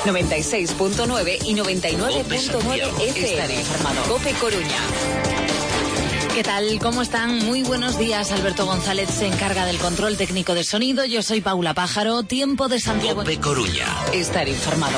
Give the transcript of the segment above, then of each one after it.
96.9 y 99.9 FM. Cope Coruña. ¿Qué tal? ¿Cómo están? Muy buenos días. Alberto González se encarga del control técnico de sonido. Yo soy Paula Pájaro. Tiempo de Santiago. Cope Coruña. Estar informado.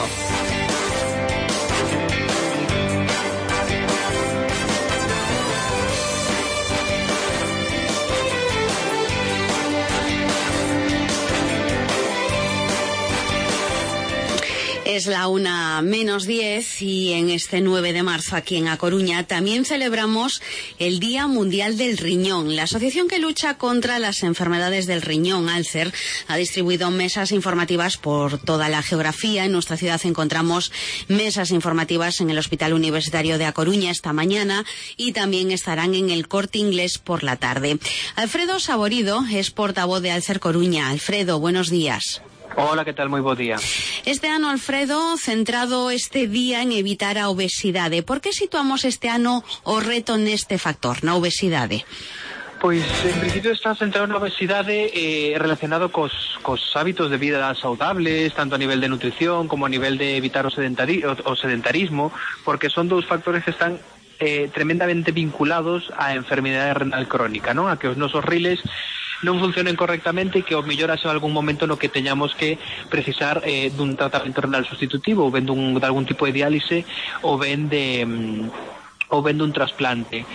Es la 1:10 y en este 9 de marzo aquí en A Coruña también celebramos el Día Mundial del Riñón. La asociación que lucha contra las enfermedades del riñón, Alcer, ha distribuido mesas informativas por toda la geografía. En nuestra ciudad encontramos mesas informativas en el Hospital Universitario de A Coruña esta mañana y también estarán en el Corte Inglés por la tarde. Alfredo Saborido es portavoz de Alcer Coruña. Alfredo, buenos días. Hola, que tal? Moi bo día. Este ano, Alfredo, centrado este día en evitar a obesidade. Por que situamos este ano o reto neste factor, na obesidade? Pois, en principio, está centrado na obesidade relacionado cos hábitos de vida saudables, tanto a nivel de nutrición como a nivel de evitar o sedentarismo, porque son dous factores que están tremendamente vinculados á enfermidade renal crónica, non? A que os nosos riles non funcionen correctamente e que o mellor haxe algún momento no que teñamos que precisar dun tratamento renal sustitutivo ou ben de algún tipo de diálise ou ben dun trasplante.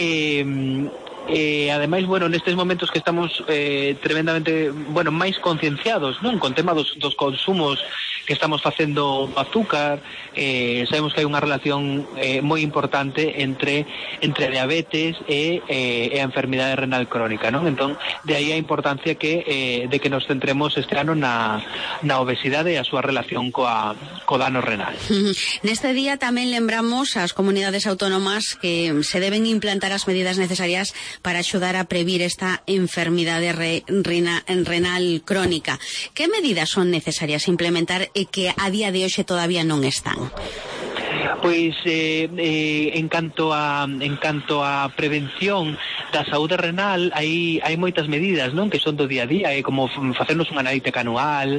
Ademais, nestes momentos que estamos tremendamente, máis concienciados, non? Con tema dos consumos que estamos facendo azúcar, sabemos que hai unha relación moi importante entre a diabetes e a enfermidade renal crónica, non? Entón, de aí a importancia de que nos centremos este ano na obesidade e a súa relación co dano renal. Neste día tamén lembramos ás comunidades autónomas que se deben implantar as medidas necesarias para axudar a previr esta enfermidade renal crónica. Que medidas son necesarias implementar e que a día de hoxe todavía non están? Pois en canto a prevención da saúde renal hai moitas medidas, non? Que son do día a día, como facernos unha analítica anual,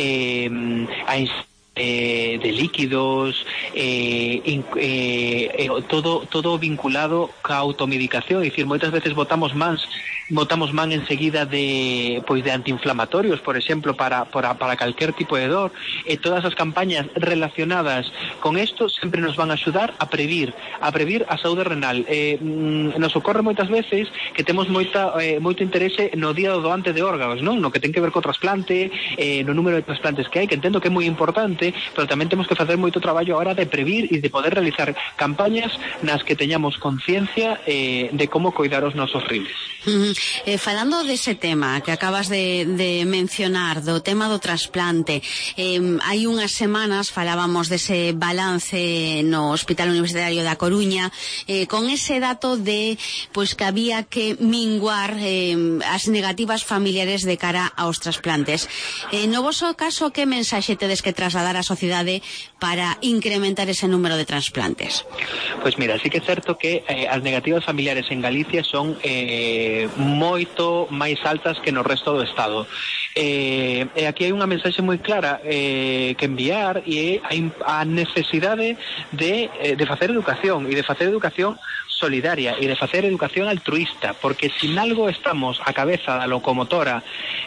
de líquidos, todo vinculado ca automedicación, é dicir, moitas veces botamos man enseguida de antiinflamatorios, por exemplo, para calquer tipo de dor, e todas as campañas relacionadas con isto sempre nos van a axudar a previr a saúde renal. Nos ocorre moitas veces que temos moito interese no día do doante de órganos, non? No que ten que ver co trasplante, no número de trasplantes que hai, que entendo que é moi importante, pero tamén temos que facer moito traballo agora de previr e de poder realizar campañas nas que teñamos conciencia de como coidar os nosos riles. Falando dese tema que acabas de mencionar, do tema do trasplante, hai unhas semanas falábamos dese balance no Hospital Universitario da Coruña, con ese dato de que había que minguar as negativas familiares de cara aos trasplantes. No voso caso, que mensaxe tedes que trasladar á sociedade para incrementar ese número de trasplantes? Pois mira, sí que é certo que as negativas familiares en Galicia son moito máis altas que no resto do Estado. Aquí hai unha mensaxe moi clara que enviar, e é a necesidade de facer educación, e de facer educación solidaria, e de facer educación altruista, porque sin algo estamos a cabeza da locomotora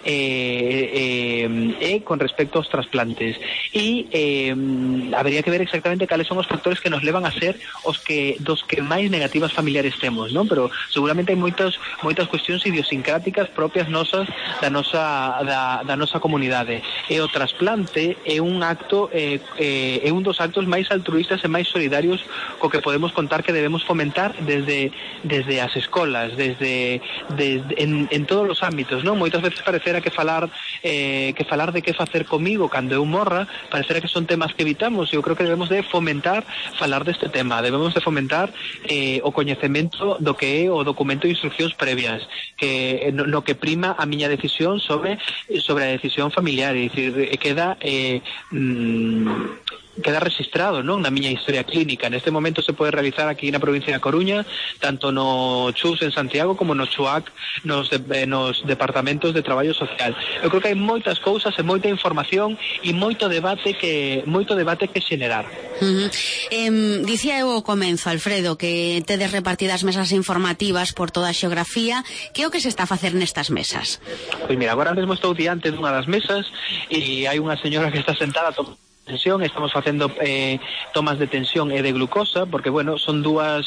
con respecto aos trasplantes, e habería que ver exactamente cales son os factores que nos levan a ser dos que máis negativas familiares temos, non? Pero seguramente hai moitas cuestións idiosincráticas propias nosas da nosa comunidade, e o trasplante é un dos actos máis altruistas e máis solidarios co que podemos contar, que debemos fomentar desde as escolas, en todos os ámbitos, non? Moitas veces parecerá que falar de que facer comigo cando eu morra, parecerá que son temas que evitamos, e eu creo que debemos de fomentar falar deste tema, debemos de fomentar o coñecemento do que é o documento de instruccións previas, no que prima a miña decisión sobre a decisión familiar, é dicir, queda registrado, non, na miña historia clínica. Neste momento se pode realizar aquí na provincia da Coruña, tanto no CHUS en Santiago como no CHUAC nos departamentos de traballo social. Eu creo que hai moitas cousas e moita información e moito debate que xenerar. Dicía eu ao comenzo, Alfredo, que tedes repartidas mesas informativas por toda a xeografía. Que é o que se está a facer nestas mesas? Pois mira, agora mesmo estou diante dunha das mesas e hai unha señora que está sentada tensión, estamos facendo tomas de tensión e de glucosa, porque bueno, son dous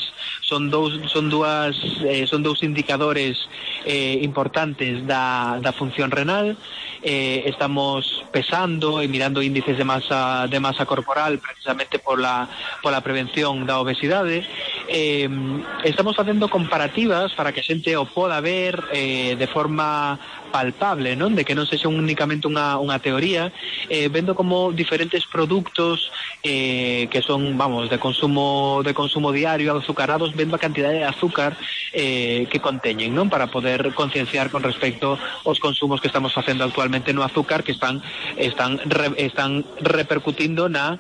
indicadores importantes da función renal. Estamos pesando e mirando índices de masa corporal precisamente pola prevención da obesidade. Estamos facendo comparativas para que a xente o poda ver de forma palpable, non? De que non sexa únicamente unha teoría, vendo como diferentes produtos que son, vamos, de consumo diario, azucarados, vendo a cantidade de azúcar que conteñen, non? Para poder concienciar con respecto aos consumos que estamos facendo actualmente no azúcar, que están repercutindo na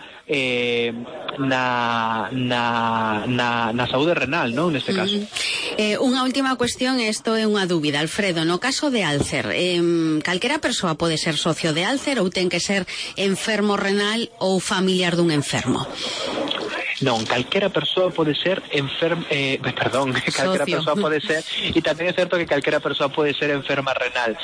saúde renal, non? Neste caso. Unha última cuestión, isto é unha dúbida, Alfredo, no caso de Alcer, calquera persoa pode ser socio de Alcer ou ten que ser enfermo renal ou familiar dun enfermo? Non, calquera persoa pode ser calquera persoa pode ser, e tamén é certo que calquera persoa pode ser enferma renal.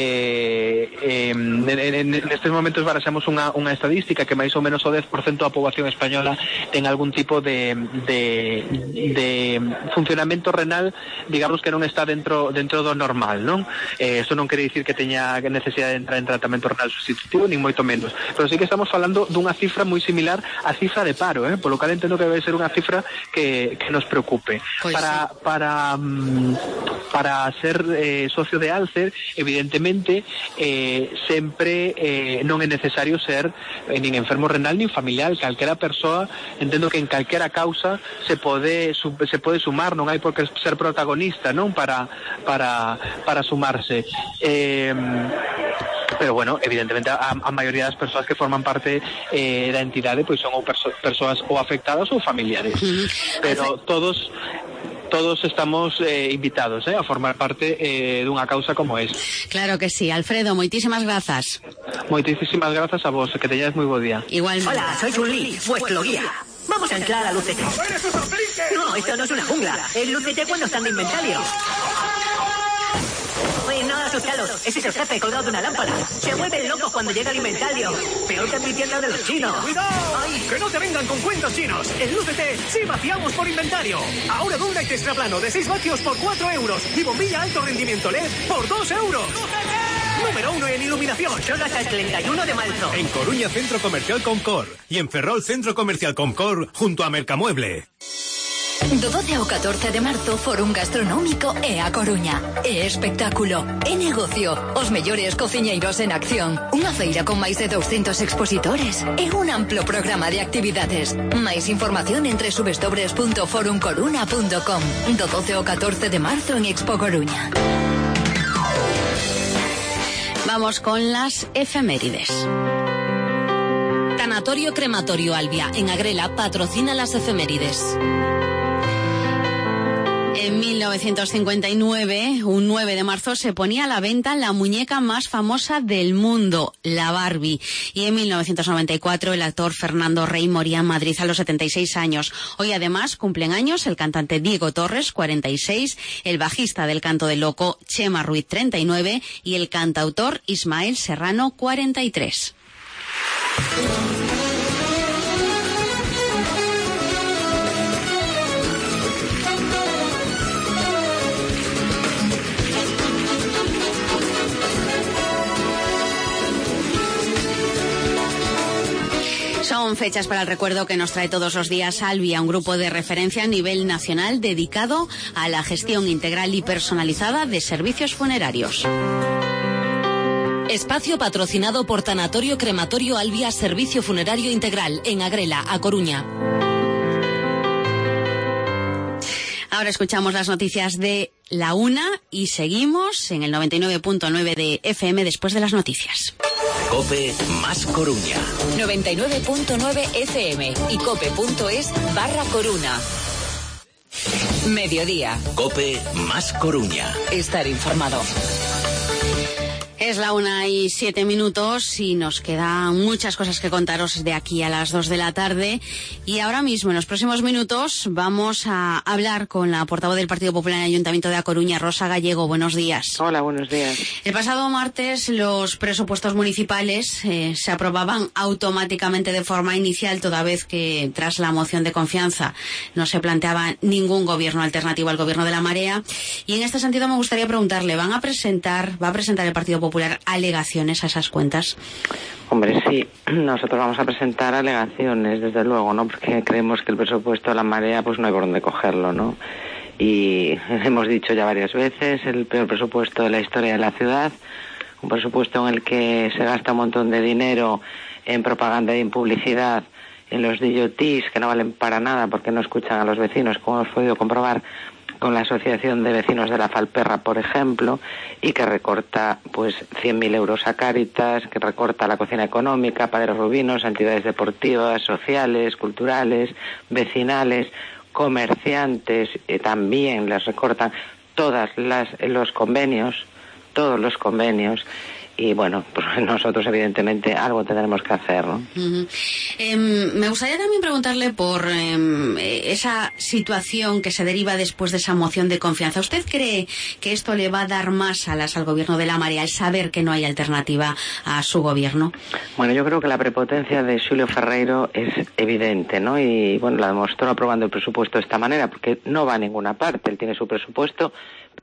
Nestes momentos barasamos unha estadística que máis ou menos o 10% da poboación española ten algún tipo de funcionamento renal, digamos que non está dentro do normal, non? Eso non quere dicir que teña necesidade de entrar en tratamento renal sustitutivo, nin moito menos, pero sí que estamos falando dunha cifra moi similar á cifra de paro, polo cal entendo que debe ser unha cifra que nos preocupe. Pues para ser socio de Alcer, evidentemente sempre non é necesario ser nin enfermo renal nin familiar. Calquera persoa, entendo que en calquera causa se pode sumar, non hai por que ser protagonista, non, para sumarse. Pero bueno, evidentemente a maioría das persoas que forman parte da entidade pois son ou persoas ou afectadas ou familiares. Pero todos estamos invitados a formar parte dunha causa como esta. Claro que sí. Alfredo, moitísimas grazas. Moitísimas grazas a vos, que teñades moi bo día. Igualmente. Hola, soy Chun-Li, vuestro guía. Vamos a entrar a Lucete. No, esto no es una jungla. Es Lucete cuando están de inventario. Oye, no, asustalos. Ese es el jefe colgado de una lámpara. Se vuelven locos cuando llega el inventario. Peor que en mi tienda de los chinos. ¡Cuidado! ¡Ay! ¡Que no te vengan con cuentos chinos! En Lúcete sí vaciamos por inventario. Ahora Downlight extraplano de 6 vatios por 4 euros y bombilla alto rendimiento LED por 2 euros. Número 1 en iluminación. Solo hasta el 31 de marzo. En Coruña, Centro Comercial Comcor. Y en Ferrol, Centro Comercial Comcor, junto a Mercamueble. Do 12 ao 14 de marzo, Fórum Gastronómico e a Coruña. É espectáculo, é negocio, os mellores cociñeiros en acción, unha feira con máis de 200 expositores e un amplo programa de actividades. Máis información en www.forumcoruna.com. Do 12 ao 14 de marzo en Expo Coruña. Vamos con las efemérides. Tanatorio Crematorio Albia, en Agrela, patrocina las efemérides. En 1959, un 9 de marzo, se ponía a la venta la muñeca más famosa del mundo, la Barbie. Y en 1994, el actor Fernando Rey moría en Madrid a los 76 años. Hoy, además, cumplen años el cantante Diego Torres, 46, el bajista del Canto del Loco, Chema Ruiz, 39, y el cantautor Ismael Serrano, 43. Son fechas para el recuerdo que nos trae todos los días Albia, un grupo de referencia a nivel nacional dedicado a la gestión integral y personalizada de servicios funerarios. Espacio patrocinado por Tanatorio Crematorio Albia, Servicio Funerario Integral, en Agrela, A Coruña. Ahora escuchamos las noticias de la 1 y seguimos en el 99.9 de FM después de las noticias. COPE más Coruña. 99.9 FM y cope.es/Coruña. Mediodía. COPE más Coruña. Estar informado. Es la 1:07 y nos quedan muchas cosas que contaros de aquí a las 2 de la tarde. Y ahora mismo, en los próximos minutos, vamos a hablar con la portavoz del Partido Popular en el Ayuntamiento de A Coruña, Rosa Gallego. Buenos días. Hola, buenos días. El pasado martes los presupuestos municipales se aprobaban automáticamente de forma inicial, toda vez que tras la moción de confianza no se planteaba ningún gobierno alternativo al gobierno de la Marea. Y en este sentido me gustaría preguntarle, ¿va a presentar el Partido Popular alegaciones a esas cuentas? Hombre, sí, nosotros vamos a presentar alegaciones, desde luego, ¿no? Porque creemos que el presupuesto de la Marea, pues no hay por dónde cogerlo, ¿no? Y hemos dicho ya varias veces, el peor presupuesto de la historia de la ciudad, un presupuesto en el que se gasta un montón de dinero en propaganda y en publicidad, en los DJs que no valen para nada porque no escuchan a los vecinos, como hemos podido comprobar con la Asociación de Vecinos de la Falperra, por ejemplo, y que recorta pues 100.000 euros a Cáritas, que recorta la cocina económica, padres rubinos, entidades deportivas, sociales, culturales, vecinales, comerciantes, también les recortan todos los convenios, y bueno, pues nosotros evidentemente algo tendremos que hacer, ¿no? Me gustaría también preguntarle por esa situación que se deriva después de esa moción de confianza. ¿Usted cree que esto le va a dar más alas al gobierno de la Marea, al saber que no hay alternativa a su gobierno? Bueno, yo creo que la prepotencia de Xulio Ferreiro es evidente, ¿no? Y bueno, la demostró aprobando el presupuesto de esta manera, porque no va a ninguna parte. Él tiene su presupuesto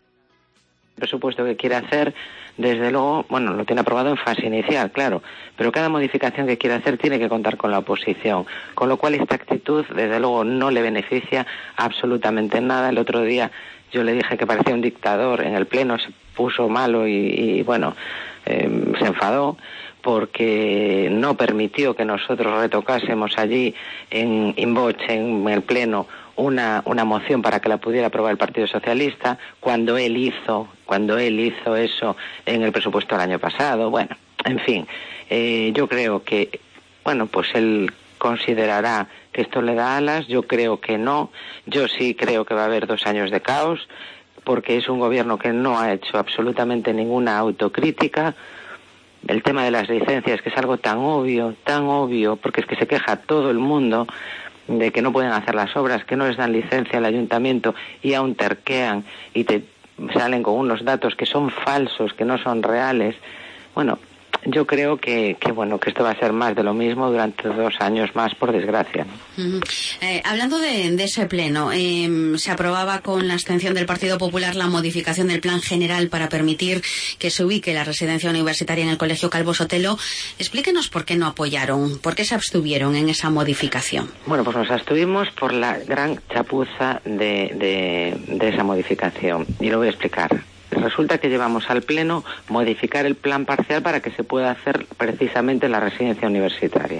que quiere hacer, desde luego, bueno, lo tiene aprobado en fase inicial, claro, pero cada modificación que quiere hacer tiene que contar con la oposición, con lo cual esta actitud, desde luego, no le beneficia absolutamente nada. El otro día yo le dije que parecía un dictador, en el pleno se puso malo y bueno, se enfadó porque no permitió que nosotros retocásemos allí en el pleno una moción para que la pudiera aprobar el Partido Socialista, cuando él hizo eso en el presupuesto del año pasado. Bueno, en fin, yo creo que, bueno, pues él considerará que esto le da alas. Yo creo que no. Yo sí creo que va a haber 2 años de caos, porque es un gobierno que no ha hecho absolutamente ninguna autocrítica. El tema de las licencias, que es algo tan obvio, porque es que se queja todo el mundo de que no pueden hacer las obras, que no les dan licencia al ayuntamiento y aún terquean y te salen con unos datos que son falsos, que no son reales. Bueno, yo creo que esto va a ser más de lo mismo durante 2 años más, por desgracia. Hablando de ese pleno, se aprobaba con la abstención del Partido Popular la modificación del Plan General para permitir que se ubique la residencia universitaria en el Colegio Calvo Sotelo. Explíquenos por qué no apoyaron, por qué se abstuvieron en esa modificación. Bueno, pues nos abstuvimos por la gran chapuza de esa modificación, y lo voy a explicar. Resulta que llevamos al Pleno modificar el plan parcial para que se pueda hacer precisamente la residencia universitaria.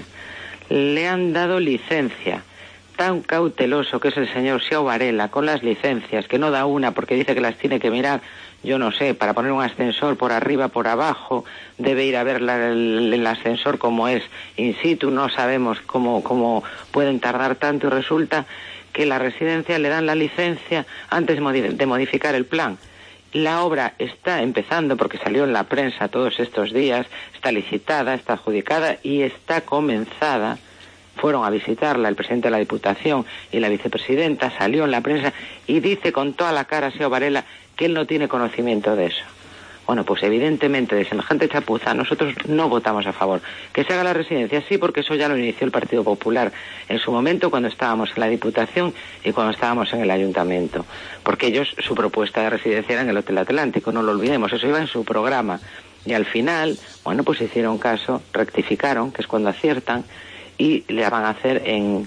Le han dado licencia. Tan cauteloso que es el señor Xiao Varela con las licencias, que no da una porque dice que las tiene que mirar, yo no sé, para poner un ascensor por arriba, por abajo, debe ir a ver el ascensor como es in situ, no sabemos cómo pueden tardar tanto, y resulta que la residencia le dan la licencia antes de modificar el plan. La obra está empezando porque salió en la prensa todos estos días, está licitada, está adjudicada y está comenzada. Fueron a visitarla el presidente de la Diputación y la vicepresidenta, salió en la prensa y dice con toda la cara Xiao Varela que él no tiene conocimiento de eso. Bueno, pues evidentemente de semejante chapuza nosotros no votamos a favor. Que se haga la residencia, sí, porque eso ya lo inició el Partido Popular en su momento cuando estábamos en la Diputación y cuando estábamos en el Ayuntamiento. Porque ellos, su propuesta de residencia era en el Hotel Atlántico, no lo olvidemos, eso iba en su programa. Y al final, bueno, pues hicieron caso, rectificaron, que es cuando aciertan, y le van a hacer en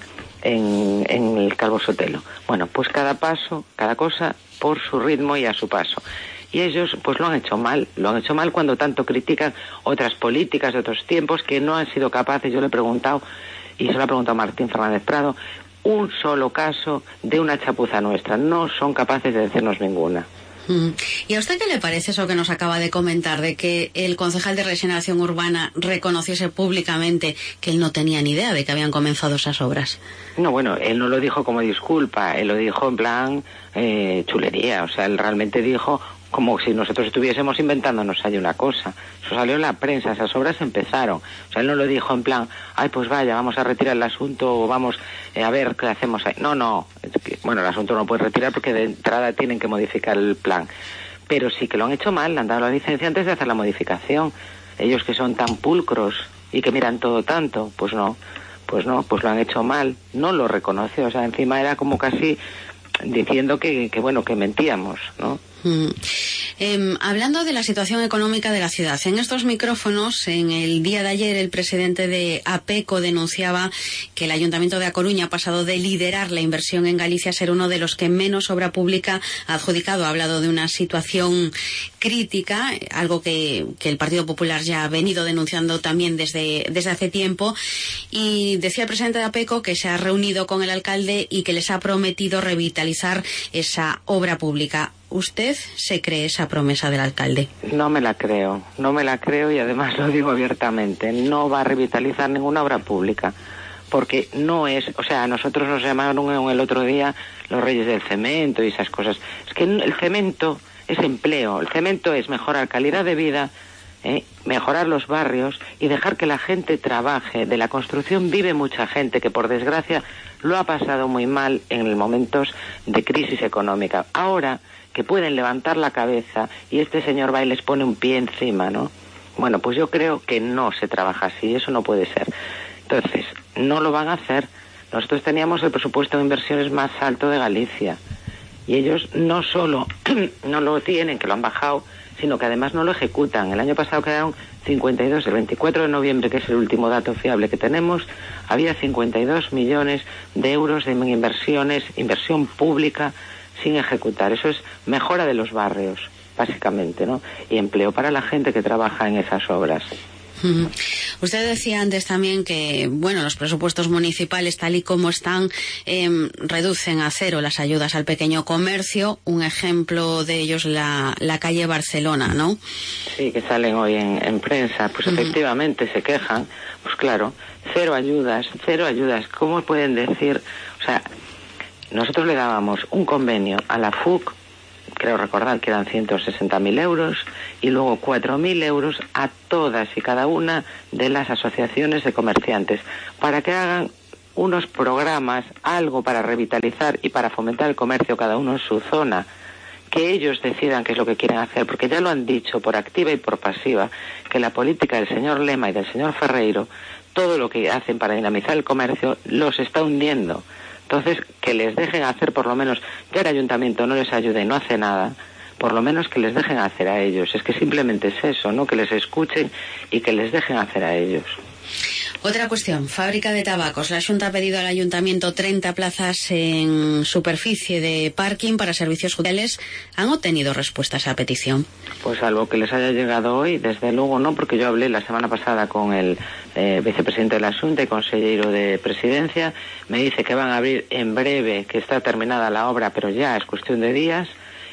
el Calvo Sotelo. Bueno, pues cada cosa por su ritmo y a su paso. Y ellos pues lo han hecho mal cuando tanto critican otras políticas de otros tiempos que no han sido capaces. Yo le he preguntado, y se lo ha preguntado Martín Fernández Prado, un solo caso de una chapuza nuestra, no son capaces de decirnos ninguna. ¿Y a usted qué le parece eso que nos acaba de comentar, de que el concejal de Regeneración Urbana reconociese públicamente que él no tenía ni idea de que habían comenzado esas obras? No, bueno, él no lo dijo como disculpa, él lo dijo en plan chulería, o sea, él realmente dijo como si nosotros estuviésemos inventándonos ahí una cosa. Eso salió en la prensa, esas obras empezaron. O sea, él no lo dijo en plan, ay, pues vaya, vamos a retirar el asunto o vamos a ver qué hacemos ahí. No, es que, bueno, el asunto no puede retirar porque de entrada tienen que modificar el plan. Pero sí que lo han hecho mal, le han dado la licencia antes de hacer la modificación. Ellos que son tan pulcros y que miran todo tanto, pues lo han hecho mal. No lo reconoció, o sea, encima era como casi diciendo que mentíamos, ¿no? Hablando de la situación económica de la ciudad, en estos micrófonos, en el día de ayer, el presidente de APECO denunciaba que el Ayuntamiento de A Coruña ha pasado de liderar la inversión en Galicia a ser uno de los que menos obra pública ha adjudicado. Ha hablado de una situación crítica, algo que el Partido Popular ya ha venido denunciando también desde hace tiempo, y decía el presidente de APECO que se ha reunido con el alcalde y que les ha prometido revitalizar esa obra pública. ¿Usted se cree esa promesa del alcalde? No me la creo y además lo digo abiertamente. No va a revitalizar ninguna obra pública porque no es, o sea, nosotros nos llamaron el otro día los reyes del cemento y esas cosas. Es que el cemento es empleo, el cemento es mejorar calidad de vida, mejorar los barrios y dejar que la gente trabaje. De la construcción vive mucha gente que por desgracia lo ha pasado muy mal en momentos de crisis económica. Ahora que pueden levantar la cabeza y este señor va y les pone un pie encima, ¿no? Bueno, pues yo creo que no se trabaja así, eso no puede ser. Entonces, no lo van a hacer. Nosotros teníamos el presupuesto de inversiones más alto de Galicia y ellos no solo no lo tienen, que lo han bajado, sino que además no lo ejecutan. El año pasado quedaron 52, el 24 de noviembre, que es el último dato fiable que tenemos, había 52 millones de euros de inversión pública sin ejecutar. Eso es mejora de los barrios, básicamente, ¿no? Y empleo para la gente que trabaja en esas obras. Usted decía antes también que, bueno, los presupuestos municipales tal y como están reducen a cero las ayudas al pequeño comercio. Un ejemplo de ellos la calle Barcelona, ¿no? Sí, que salen hoy en prensa. Pues efectivamente se quejan. Pues claro, cero ayudas. ¿Cómo pueden decir? O sea, nosotros le dábamos un convenio a la FUC, creo recordar que eran 160.000 euros, y luego 4.000 euros a todas y cada una de las asociaciones de comerciantes, para que hagan unos programas, algo para revitalizar y para fomentar el comercio cada uno en su zona, que ellos decidan qué es lo que quieren hacer, porque ya lo han dicho por activa y por pasiva, que la política del señor Lema y del señor Ferreiro, todo lo que hacen para dinamizar el comercio, los está hundiendo. Entonces, que les dejen hacer por lo menos, ya el ayuntamiento no les ayuda y no hace nada, por lo menos que les dejen hacer a ellos. Es que simplemente es eso, ¿no? Que les escuchen y que les dejen hacer a ellos. Otra cuestión, fábrica de tabacos. La Xunta ha pedido al Ayuntamiento 30 plazas en superficie de parking para servicios judiciales. ¿Han obtenido respuesta a esa petición? Pues algo que les haya llegado hoy, desde luego no, porque yo hablé la semana pasada con el vicepresidente de la Xunta y consejero de Presidencia. Me dice que van a abrir en breve, que está terminada la obra, pero ya es cuestión de días.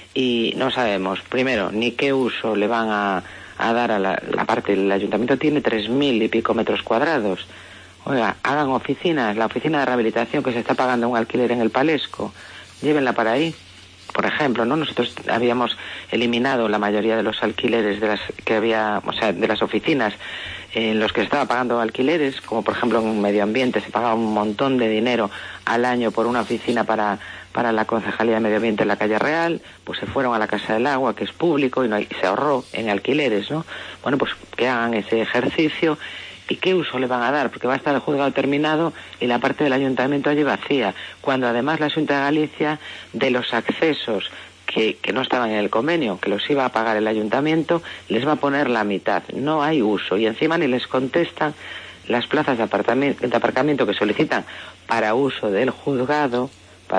Y no sabemos, primero, ni qué uso le van a dar a la parte. El ayuntamiento tiene 3.000 y pico metros cuadrados. Oiga, hagan oficinas, la oficina de rehabilitación que se está pagando un alquiler en el Palesco, llévenla para ahí, por ejemplo, ¿no? Nosotros habíamos eliminado la mayoría de los alquileres de las que había, o sea, de las oficinas en los que se estaba pagando alquileres, como por ejemplo en medio ambiente se pagaba un montón de dinero al año por una oficina para la Concejalía de Medio Ambiente en la calle Real, pues se fueron a la Casa del Agua, que es público, y se ahorró en alquileres, ¿no? Bueno, pues que hagan ese ejercicio. ¿Y qué uso le van a dar? Porque va a estar el juzgado terminado y la parte del ayuntamiento allí vacía, cuando además la Xunta de Galicia, de los accesos que no estaban en el convenio, que los iba a pagar el ayuntamiento, les va a poner la mitad. No hay uso, y encima ni les contestan las plazas de aparcamiento que solicitan para uso del juzgado,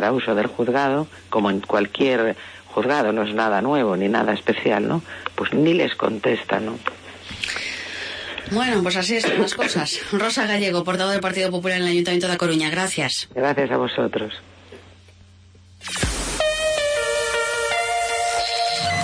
como en cualquier juzgado, no es nada nuevo ni nada especial, ¿no? Pues ni les contestan, ¿no? Bueno, pues así están las cosas. Rosa Gallego, portavoz del Partido Popular en el Ayuntamiento de A Coruña. Gracias. Gracias a vosotros.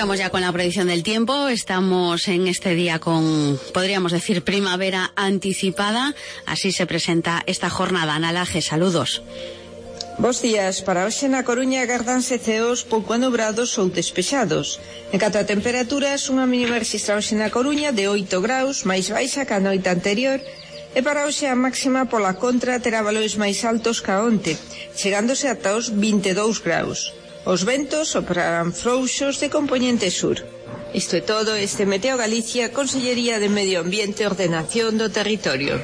Vamos ya con la predicción del tiempo. Estamos en este día con, podríamos decir, primavera anticipada. Así se presenta esta jornada. Ana Laje, saludos. Bos días. Para hoxe na Coruña agardanse ceos pouco anubrados ou despexados. En canto a temperaturas, unha mínima registrada hoxe na Coruña de 8 graus, máis baixa que a noite anterior, e para hoxe a máxima pola contra terá valores máis altos que a onte, chegándose ata os 22 graus. Os ventos soprarán frouxos de compoñente sur. Isto é todo, este Meteo Galicia, Consellería de Medio Ambiente e Ordenación do Territorio.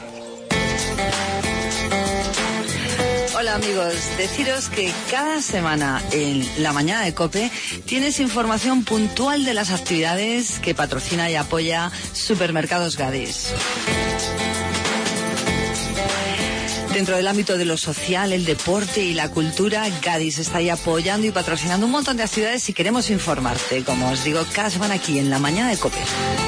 Hola amigos, deciros que cada semana en la mañana de COPE tienes información puntual de las actividades que patrocina y apoya Supermercados Gadis. Dentro del ámbito de lo social, el deporte y la cultura, Gadis está ahí apoyando y patrocinando un montón de actividades y queremos informarte, como os digo, cada semana aquí en la mañana de COPE.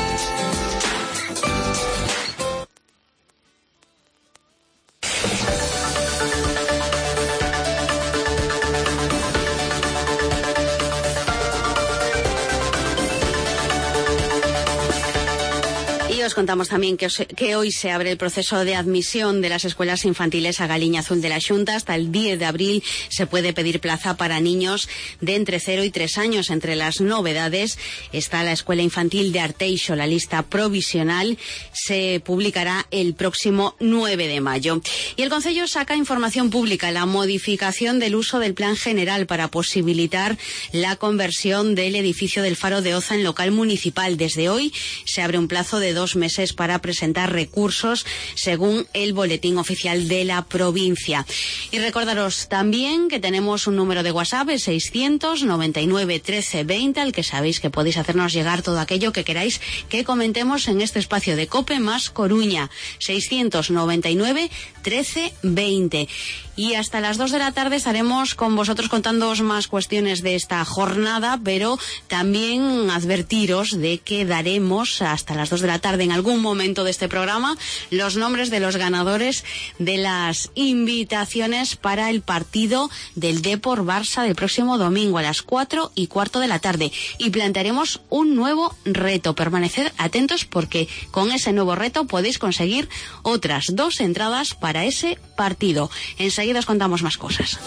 Os contamos también que hoy se abre el proceso de admisión de las escuelas infantiles a Galiña Azul de la Xunta. Hasta el 10 de abril se puede pedir plaza para niños de entre 0 y 3 años. Entre las novedades está la escuela infantil de Arteixo. La lista provisional se publicará el próximo 9 de mayo. Y el Concello saca información pública la modificación del uso del plan general para posibilitar la conversión del edificio del Faro de Oza en local municipal. Desde hoy se abre un plazo de 2 meses para presentar recursos según el boletín oficial de la provincia. Y recordaros también que tenemos un número de WhatsApp, 699 13 20, al que sabéis que podéis hacernos llegar todo aquello que queráis que comentemos en este espacio de COPE más Coruña, 699 13 20. Y hasta las 2 de la tarde estaremos con vosotros contándoos más cuestiones de esta jornada, pero también advertiros de que daremos hasta las 2 de la tarde en algún momento de este programa los nombres de los ganadores de las invitaciones para el partido del Depor Barça del próximo domingo a las 4:15 de la tarde. Y plantearemos un nuevo reto. Permaneced atentos porque con ese nuevo reto podéis conseguir otras 2 entradas para ese partido. Enseguida os contamos más cosas.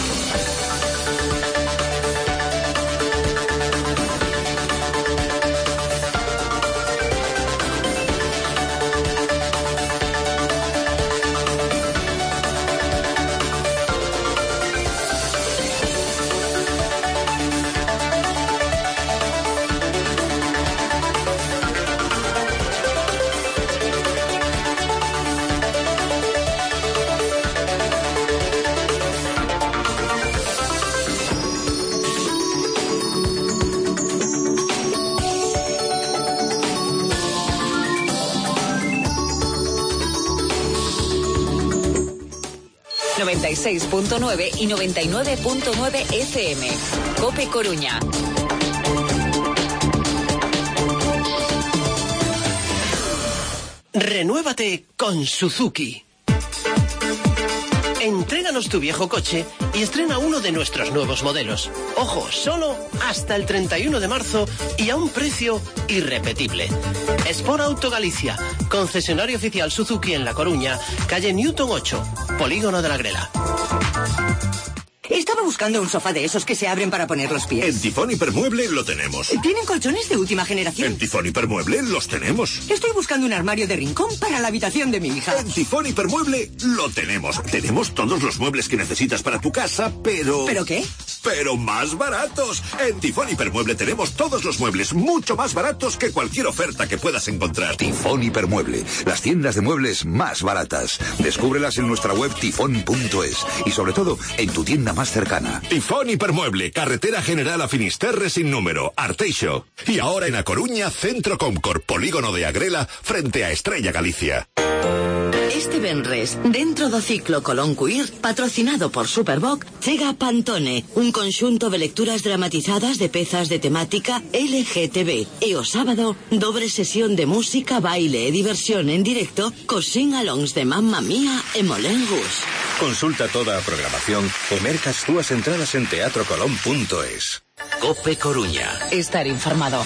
...96.9 y 99.9 FM. COPE Coruña. Renuévate con Suzuki. Entréganos tu viejo coche y estrena uno de nuestros nuevos modelos. Ojo, solo hasta el 31 de marzo y a un precio irrepetible. Sport Auto Galicia, concesionario oficial Suzuki en La Coruña, calle Newton 8, Polígono de la Grela. Estaba buscando un sofá de esos que se abren para poner los pies. En Tifón Hipermueble lo tenemos. ¿Tienen colchones de última generación? En Tifón Hipermueble los tenemos. Estoy buscando un armario de rincón para la habitación de mi hija. En Tifón Hipermueble lo tenemos. Tenemos todos los muebles que necesitas para tu casa, pero... ¿Pero qué? Pero más baratos. En Tifón Hipermueble tenemos todos los muebles mucho más baratos que cualquier oferta que puedas encontrar. Tifón Hipermueble, las tiendas de muebles más baratas. Descúbrelas en nuestra web tifón.es y sobre todo en tu tienda más cercana. Tifón Hipermueble, carretera general a Finisterre sin número, Arteixo. Y ahora en A Coruña, Centro Comcor, Polígono de Agrela, frente a Estrella Galicia. Este venres, dentro do ciclo Colón Queer, patrocinado por Superboc, chega Pantone, un conxunto de lecturas dramatizadas de pezas de temática LGTB. E o sábado, dobre sesión de música, baile e diversión en directo cos sing-alongs de Mamma Mía e Moulin Rouge. Consulta toda a programación e merca as túas entradas en teatrocolón.es. COPE Coruña. Estar informado.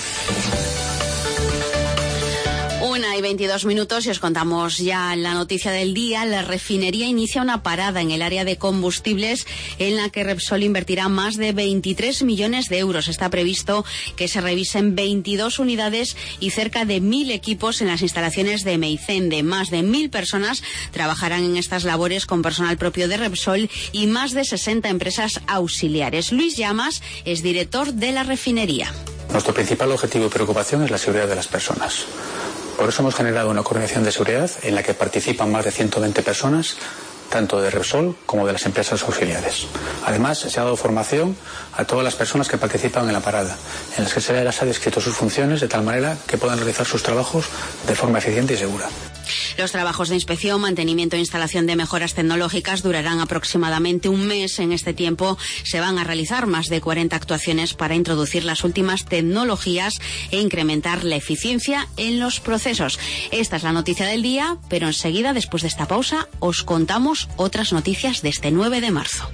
1:22 y os contamos ya la noticia del día. La refinería inicia una parada en el área de combustibles en la que Repsol invertirá más de 23 millones de euros. Está previsto que se revisen 22 unidades y cerca de 1.000 equipos en las instalaciones de Meicende. Más de 1.000 personas trabajarán en estas labores con personal propio de Repsol y más de 60 empresas auxiliares. Luis Llamas es director de la refinería. Nuestro principal objetivo y preocupación es la seguridad de las personas. Por eso hemos generado una coordinación de seguridad en la que participan más de 120 personas, tanto de Repsol como de las empresas auxiliares. Además, se ha dado formación a todas las personas que participan en la parada, en las que se les ha descrito sus funciones de tal manera que puedan realizar sus trabajos de forma eficiente y segura. Los trabajos de inspección, mantenimiento e instalación de mejoras tecnológicas durarán aproximadamente un mes. En este tiempo se van a realizar más de 40 actuaciones para introducir las últimas tecnologías e incrementar la eficiencia en los procesos. Esta es la noticia del día, pero enseguida, después de esta pausa, os contamos otras noticias de este 9 de marzo.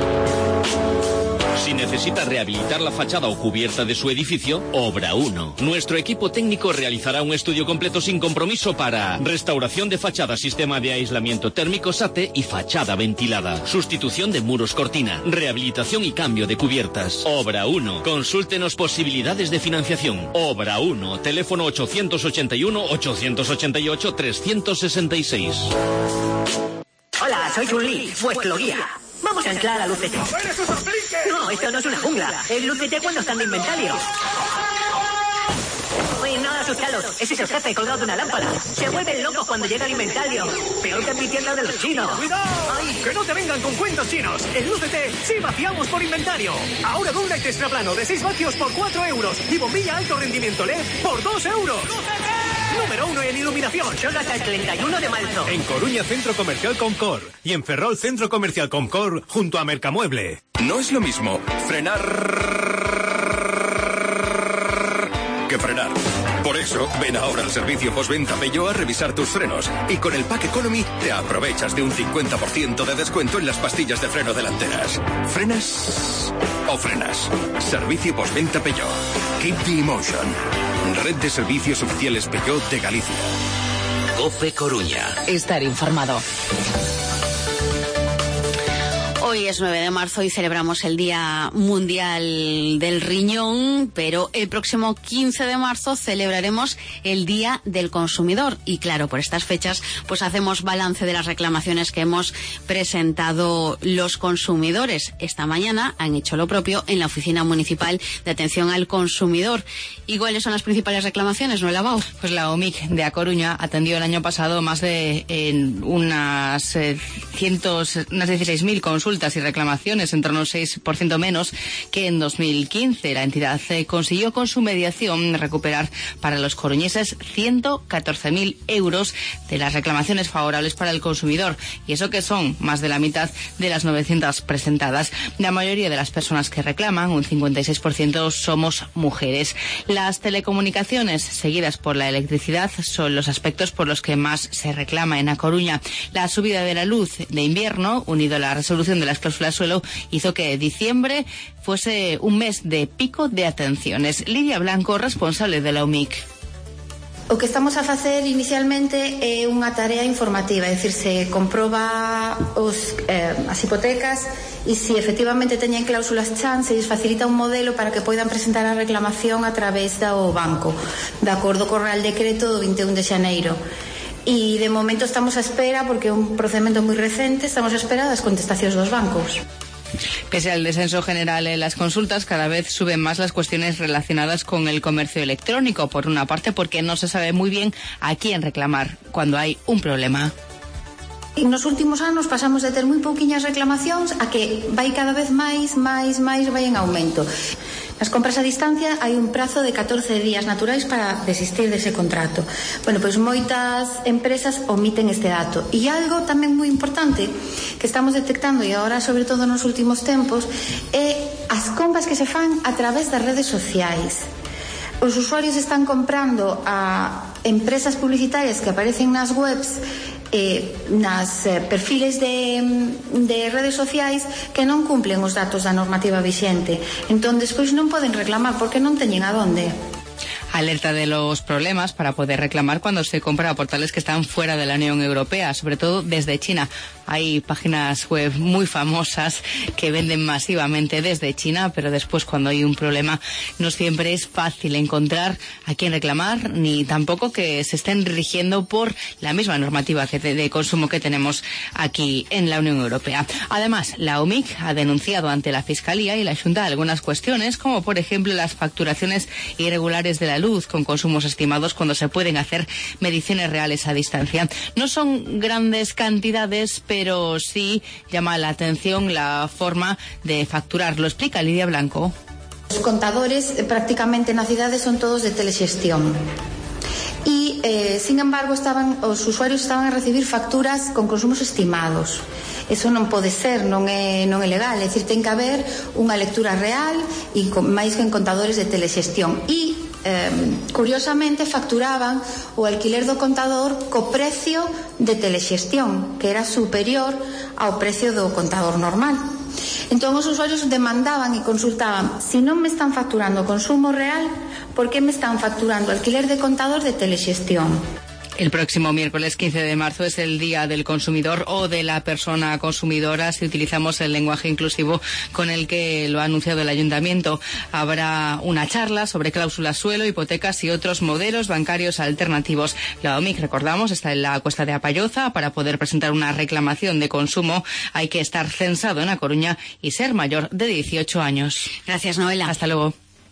Si necesita rehabilitar la fachada o cubierta de su edificio, Obra 1. Nuestro equipo técnico realizará un estudio completo sin compromiso para restauración de fachada, sistema de aislamiento térmico SATE y fachada ventilada, sustitución de muros cortina, rehabilitación y cambio de cubiertas. Obra 1. Consúltenos posibilidades de financiación. Obra 1. Teléfono 881-888-366. Hola, soy Chun-Li, vuestro guía. Vamos a entrar al UCT. No, esto no es una jungla. El UCT cuando están de inventario. Uy, no asustalos. Ese es el jefe colgado de una lámpara. Se vuelven locos cuando llega el inventario. Peor que en mi tienda de los chinos. ¡Cuidado! ¡Ay! ¡Que no te vengan con cuentos chinos! En UCT sí vaciamos por inventario. Ahora Downlight extraplano de 6 vatios por 4 euros. Y bombilla alto rendimiento LED por 2 euros. Número 1 en iluminación. Solo hasta el 31 de marzo. En Coruña, Centro Comercial Comcor. Y en Ferrol, Centro Comercial Comcor, junto a Mercamueble. No es lo mismo frenar que frenar. Por eso, ven ahora al servicio postventa Peugeot a revisar tus frenos. Y con el Pack Economy te aprovechas de un 50% de descuento en las pastillas de freno delanteras. ¿Frenas o frenas? Servicio postventa Peugeot. Keep the emotion. Red de servicios oficiales Peugeot de Galicia. COPE Coruña. Estar informado. Hoy es 9 de marzo y celebramos el Día Mundial del Riñón, pero el próximo 15 de marzo celebraremos el Día del Consumidor. Y claro, por estas fechas pues hacemos balance de las reclamaciones que hemos presentado los consumidores. Esta mañana han hecho lo propio en la Oficina Municipal de Atención al Consumidor. ¿Y cuáles son las principales reclamaciones, Noelia Bau? Pues la OMIC de A Coruña atendió el año pasado más de unas 16.000 consultas y reclamaciones, en torno a un 6% menos que en 2015. La entidad consiguió con su mediación recuperar para los coruñeses 114.000 euros de las reclamaciones favorables para el consumidor, y eso que son más de la mitad de las 900 presentadas. La mayoría de las personas que reclaman, un 56%, somos mujeres. Las telecomunicaciones, seguidas por la electricidad, son los aspectos por los que más se reclama en A Coruña. La subida de la luz de invierno, unido a la resolución de las cláusulas suelo, hizo que diciembre fuese un mes de pico de atenciones. Lidia Blanco, responsable de la OMIC. O que estamos a facer inicialmente é unha tarea informativa, é dicir, se comproba as hipotecas e se efectivamente teñen cláusulas chan, se lles facilita un modelo para que poidan presentar a reclamación a través do banco, de acordo co Real Decreto do 21 de xaneiro. Y de momento estamos a espera, porque é un procedimento moi recente, estamos a espera das contestacións dos bancos. Pese al descenso general en las consultas, cada vez suben más las cuestiones relacionadas con el comercio electrónico. Por una parte, porque no se sabe muy bien a quién reclamar cuando hay un problema. E nos últimos anos pasamos de ter moi pouquiñas reclamacións a que vai cada vez máis vai en aumento. Nas compras a distancia hai un prazo de 14 días naturais para desistir dese contrato. Bueno, pois moitas empresas omiten este dato. E algo tamén moi importante que estamos detectando, e agora sobre todo nos últimos tempos, é as compras que se fan a través das redes sociais. Os usuarios están comprando a empresas publicitarias que aparecen nas webs nas perfiles de redes sociais que non cumplen os datos da normativa vixente. Entón, despois non poden reclamar porque non teñen a donde. Alerta de los problemas para poder reclamar cuando se compra a portales que están fuera de la Unión Europea, sobre todo desde China. Hay páginas web muy famosas que venden masivamente desde China, pero después cuando hay un problema no siempre es fácil encontrar a quién reclamar, ni tampoco que se estén rigiendo por la misma normativa de consumo que tenemos aquí en la Unión Europea. Además, la OMIC ha denunciado ante la Fiscalía y la Xunta algunas cuestiones, como por ejemplo las facturaciones irregulares de la luz con consumos estimados cuando se pueden hacer mediciones reales a distancia. No son grandes cantidades, pero sí llama la atención la forma de facturar. Lo explica Lidia Blanco. Os contadores prácticamente na cidade son todos de telexestión. Y, sin embargo, os usuarios estaban a recibir facturas con consumos estimados. Eso non pode ser, non é legal. É dicir, ten que haber unha lectura real e máis que en contadores de telexestión. E curiosamente facturaban o alquiler do contador co precio de telexestión, que era superior ao precio do contador normal. Entón os usuarios demandaban e consultaban: si non me están facturando consumo real, por que me están facturando alquiler de contador de telexestión? El próximo miércoles 15 de marzo es el Día del Consumidor o de la Persona Consumidora, si utilizamos el lenguaje inclusivo con el que lo ha anunciado el Ayuntamiento. Habrá una charla sobre cláusulas suelo, hipotecas y otros modelos bancarios alternativos. La OMIC, recordamos, está en la Cuesta de Apalloza. Para poder presentar una reclamación de consumo hay que estar censado en A Coruña y ser mayor de 18 años. Gracias, Noela. Hasta luego.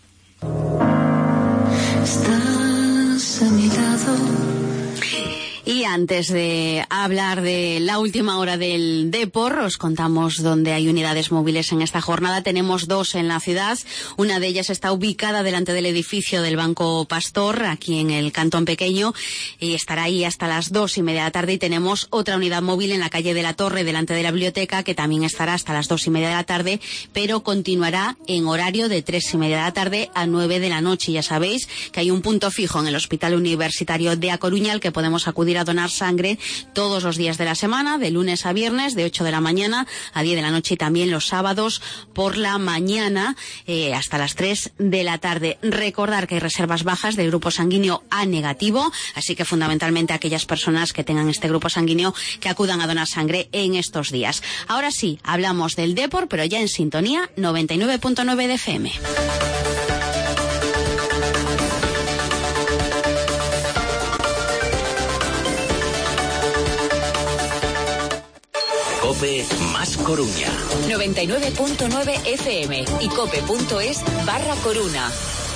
Estás a mi lado. Y antes de hablar de la última hora del Depor, os contamos dónde hay unidades móviles en esta jornada. Tenemos dos en la ciudad. Una de ellas está ubicada delante del edificio del Banco Pastor, aquí en el Cantón Pequeño, y estará ahí hasta las 2:30 de la tarde. Y tenemos otra unidad móvil en la calle de la Torre, delante de la biblioteca, que también estará hasta las 2:30 de la tarde, pero continuará en horario de 3:30 de la tarde a 9 de la noche. Ya sabéis que hay un punto fijo en el Hospital Universitario de A Coruña al que podemos acudir a donar sangre todos los días de la semana, de lunes a viernes, de 8 de la mañana a 10 de la noche, y también los sábados por la mañana hasta las 3 de la tarde. Recordar que hay reservas bajas del grupo sanguíneo A negativo, así que fundamentalmente aquellas personas que tengan este grupo sanguíneo que acudan a donar sangre en estos días. Ahora sí, hablamos del Depor, pero ya en sintonía 99.9 de FM. COPE más Coruña. 99.9 FM y cope.es/Coruña.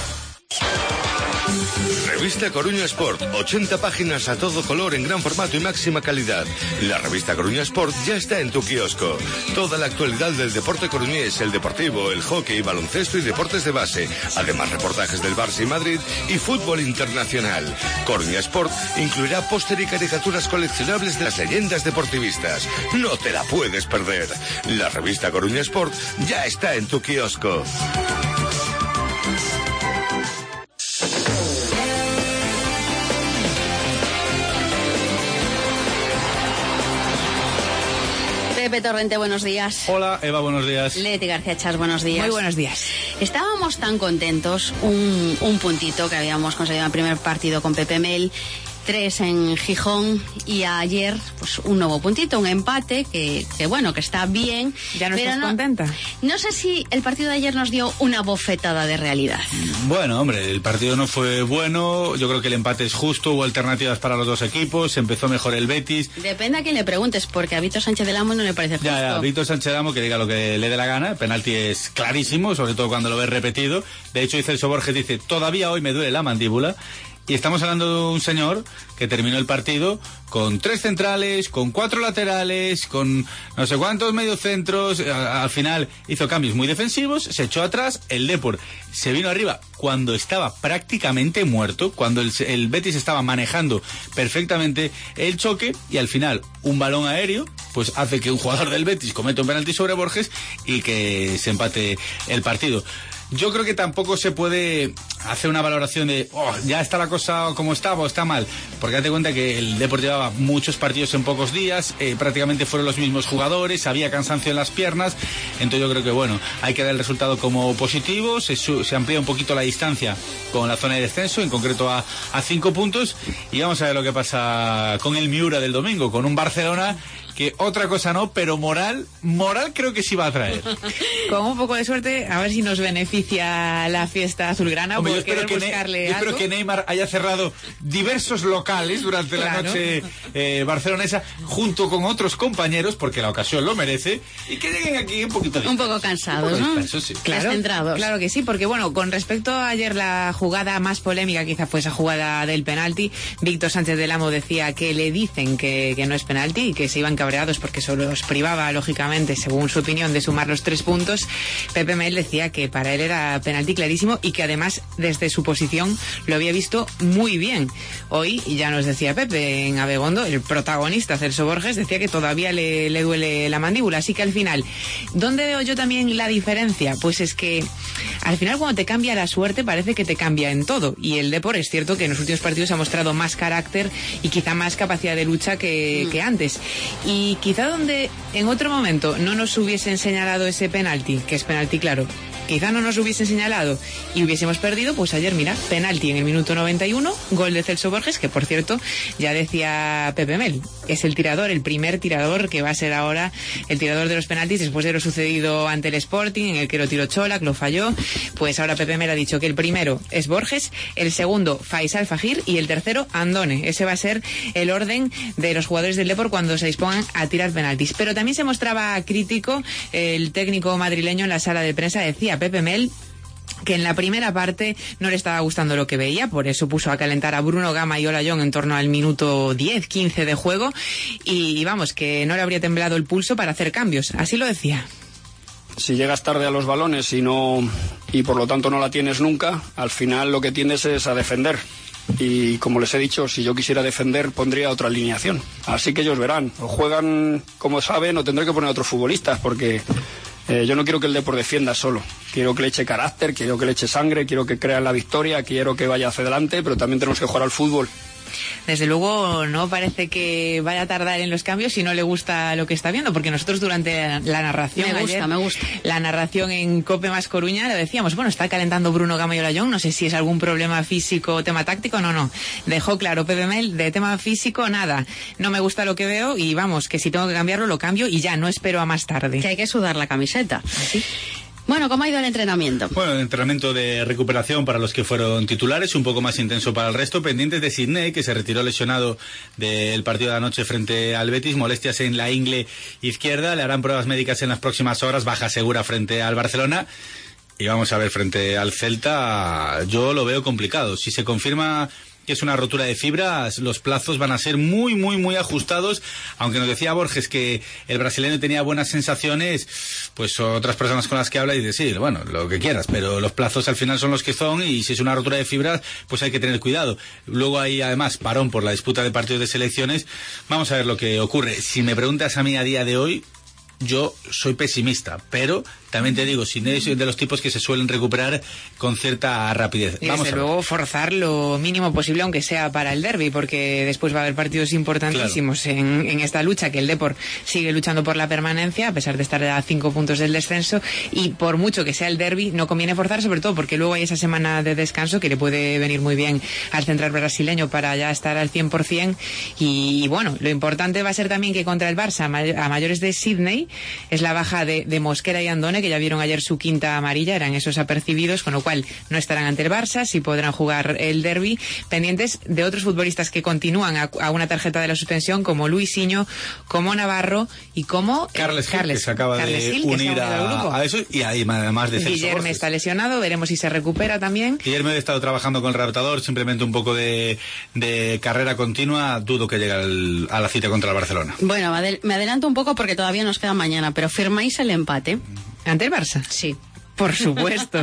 Revista Coruña Sport, 80 páginas a todo color en gran formato y máxima calidad. La revista Coruña Sport ya está en tu kiosco. Toda la actualidad del deporte coruñés, el deportivo, el hockey, baloncesto y deportes de base. Además, reportajes del Barça y Madrid y fútbol internacional. Coruña Sport incluirá póster y caricaturas coleccionables de las leyendas deportivistas. No te la puedes perder. La revista Coruña Sport ya está en tu kiosco. Pepe Torrente, buenos días. Hola, Eva, buenos días. Leti García Chas, buenos días. Muy buenos días. Estábamos tan contentos, un puntito que habíamos conseguido en el primer partido con Pepe Mel, 3 en Gijón, y ayer pues un nuevo puntito, un empate que bueno, que está bien. ¿Ya no estás contenta? No sé si el partido de ayer nos dio una bofetada de realidad. Bueno, hombre, el partido no fue bueno, yo creo que el empate es justo, hubo alternativas para los dos equipos, empezó mejor el Betis. Depende a quién le preguntes, porque a Víctor Sánchez del Amo no le parece justo. Ya, Víctor Sánchez del Amo que diga lo que le dé la gana, el penalti es clarísimo, sobre todo cuando lo ves repetido. De hecho, Celso Borges dice, todavía hoy me duele la mandíbula. Y estamos hablando de un señor que terminó el partido con 3 centrales, con 4 laterales, con no sé cuántos mediocentros. Al final hizo cambios muy defensivos, se echó atrás. El Depor se vino arriba cuando estaba prácticamente muerto, cuando el Betis estaba manejando perfectamente el choque, y al final un balón aéreo pues hace que un jugador del Betis cometa un penalti sobre Borges y que se empate el partido. Yo creo que tampoco se puede hacer una valoración de ya está la cosa como estaba o está mal, porque date cuenta que el Depor llevaba muchos partidos en pocos días, prácticamente fueron los mismos jugadores, había cansancio en las piernas, entonces yo creo que bueno, hay que dar el resultado como positivo, se amplía un poquito la distancia con la zona de descenso, en concreto a 5 puntos, y vamos a ver lo que pasa con el Miura del domingo, con un Barcelona que otra cosa no, pero moral creo que sí va a traer. Con un poco de suerte, a ver si nos beneficia la fiesta azulgrana. Hombre, yo espero que Neymar haya cerrado diversos locales durante la noche barcelonesa, junto con otros compañeros, porque la ocasión lo merece, y que lleguen aquí un poquito un poco cansados, ¿no? Sí. Claro que sí, porque bueno, con respecto a ayer la jugada más polémica quizá fue esa jugada del penalti. Víctor Sánchez del Amo decía que le dicen que no es penalti y que se iban cabreados porque eso los privaba, lógicamente, según su opinión, de sumar los 3 puntos. Pepe Mel decía que para él era penalti clarísimo y que además desde su posición lo había visto muy bien. Hoy, ya nos decía Pepe en Abegondo, el protagonista Celso Borges decía que todavía le duele la mandíbula, así que al final, ¿dónde veo yo también la diferencia? Pues es que al final cuando te cambia la suerte parece que te cambia en todo, y el Depor es cierto que en los últimos partidos ha mostrado más carácter y quizá más capacidad de lucha que antes. Y quizá donde en otro momento no nos hubiesen señalado ese penalti, que es penalti claro, quizá no nos hubiesen señalado y hubiésemos perdido, pues ayer, mira, penalti en el minuto 91, gol de Celso Borges, que por cierto, ya decía Pepe Mel, es el primer tirador que va a ser ahora el tirador de los penaltis después de lo sucedido ante el Sporting, en el que lo tiró Chola, que lo falló. Pues ahora Pepe Mel ha dicho que el primero es Borges, el segundo Faisal Fajir y el tercero Andone. Ese va a ser el orden de los jugadores del Depor cuando se dispongan a tirar penaltis. Pero también se mostraba crítico el técnico madrileño en la sala de prensa. Decía Pepe Mel que en la primera parte no le estaba gustando lo que veía, por eso puso a calentar a Bruno Gama y Olayón en torno al minuto 10-15 de juego, y vamos, que no le habría temblado el pulso para hacer cambios, así lo decía. Si llegas tarde a los balones y por lo tanto no la tienes nunca, al final lo que tiendes es a defender. Y como les he dicho, si yo quisiera defender pondría otra alineación. Así que ellos verán, o juegan como saben o tendré que poner a otros futbolistas, porque yo no quiero que el Depor defienda solo. Quiero que le eche carácter, quiero que le eche sangre, quiero que crea en la victoria, quiero que vaya hacia adelante, pero también tenemos que jugar al fútbol. Desde luego no parece que vaya a tardar en los cambios si no le gusta lo que está viendo, porque nosotros durante la narración me gusta. La narración en COPE más Coruña le decíamos, bueno, está calentando Bruno Gama y Olayón, no sé si es algún problema físico o tema táctico, no. Dejó claro Pepe Mel, de tema físico nada, no me gusta lo que veo y vamos, que si tengo que cambiarlo lo cambio y ya, no espero a más tarde. Que hay que sudar la camiseta. ¿Así? Bueno, ¿cómo ha ido el entrenamiento? Bueno, el entrenamiento de recuperación para los que fueron titulares, un poco más intenso para el resto, pendientes de Sidney, que se retiró lesionado del partido de anoche frente al Betis, molestias en la ingle izquierda, le harán pruebas médicas en las próximas horas, baja segura frente al Barcelona. Y vamos a ver, frente al Celta, yo lo veo complicado. Si se confirma que es una rotura de fibras, los plazos van a ser muy ajustados, aunque nos decía Borges que el brasileño tenía buenas sensaciones, pues otras personas con las que habla y dice, sí, bueno, lo que quieras, pero los plazos al final son los que son y si es una rotura de fibras, pues hay que tener cuidado. Luego hay además parón por la disputa de partidos de selecciones, vamos a ver lo que ocurre. Si me preguntas a mí a día de hoy, yo soy pesimista, pero también te digo, Sidney es de los tipos que se suelen recuperar con cierta rapidez. Y desde luego forzar lo mínimo posible, aunque sea para el derbi, porque después va a haber partidos importantísimos en esta lucha, que el Depor sigue luchando por la permanencia, a pesar de estar a 5 puntos del descenso, y por mucho que sea el derbi, no conviene forzar, sobre todo porque luego hay esa semana de descanso que le puede venir muy bien al central brasileño para ya estar al 100%, y bueno, lo importante va a ser también que contra el Barça, a mayores de Sidney, es la baja de Mosquera y Andone, que ya vieron ayer su quinta amarilla, eran esos apercibidos, con lo cual no estarán ante el Barça, sí podrán jugar el derbi, pendientes de otros futbolistas que continúan a una tarjeta de la suspensión, como Luisinho, como Navarro y como Carles Gil, que se acaba de unir a eso, y además de Celso Guillermo Borges. Está lesionado, veremos si se recupera también. Guillermo ha estado trabajando con el readaptador, simplemente un poco de carrera continua, dudo que llegue a la cita contra el Barcelona. Bueno, me adelanto un poco porque todavía nos queda mañana, pero ¿firmáis el empate? ¿Ante el Barça? Sí. Por supuesto.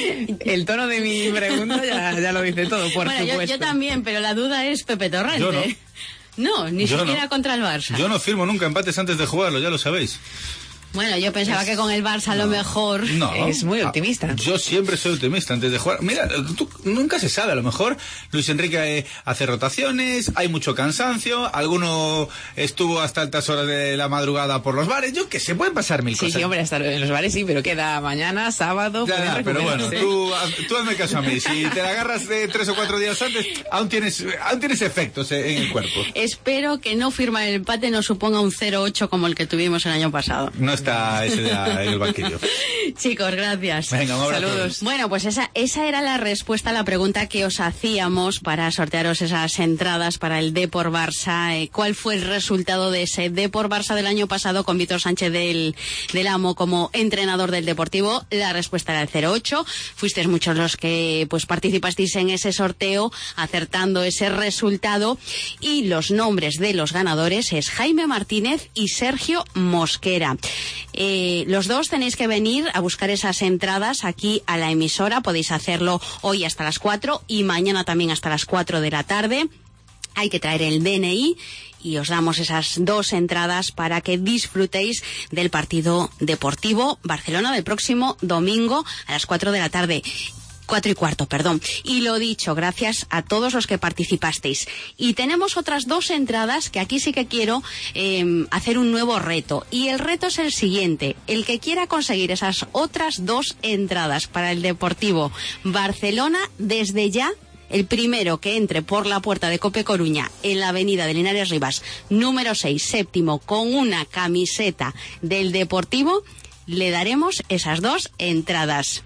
El tono de mi pregunta ya lo dice todo, por supuesto. Yo también, pero la duda es Pepe Torrente. Yo no. No, ni siquiera contra el Barça. Yo no firmo nunca empates antes de jugarlo, ya lo sabéis. Bueno, yo pensaba que con el Barça a lo mejor... No. Es muy optimista. Yo siempre soy optimista antes de jugar. Mira, nunca se sabe, a lo mejor Luis Enrique hace rotaciones, hay mucho cansancio, alguno estuvo hasta altas horas de la madrugada por los bares, yo que sé, pueden pasar mil cosas. Sí, hombre, hasta en los bares sí, pero queda mañana, sábado... Ya, pero bueno, tú hazme caso a mí, si te la agarras de 3 o 4 días antes, aún tienes efectos en el cuerpo. Espero que no firmar el empate no suponga un 0-8 como el que tuvimos el año pasado. No está ese en el banquillo. Chicos, gracias. Venga, un abrazo. Saludos. Bueno, pues esa era la respuesta a la pregunta que os hacíamos para sortearos esas entradas para el Depor Barça. ¿Cuál fue el resultado de ese Depor Barça del año pasado con Víctor Sánchez del Amo como entrenador del Deportivo? La respuesta era el 0-8. Fuisteis muchos los que pues participasteis en ese sorteo, acertando ese resultado. Y los nombres de los ganadores es Jaime Martínez y Sergio Mosquera. Los dos tenéis que venir a buscar esas entradas aquí a la emisora. Podéis hacerlo hoy hasta las 4 y mañana también hasta las 4 de la tarde. Hay que traer el DNI y os damos esas 2 entradas para que disfrutéis del partido deportivo Barcelona del próximo domingo a las 4 de la tarde. 4:15, perdón. Y lo dicho, gracias a todos los que participasteis. Y tenemos otras 2 entradas que aquí sí que quiero hacer un nuevo reto. Y el reto es el siguiente. El que quiera conseguir esas otras 2 entradas para el Deportivo Barcelona, desde ya, el primero que entre por la puerta de Cope Coruña en la avenida de Linares Rivas, número 6, séptimo, con una camiseta del Deportivo, le daremos esas 2 entradas.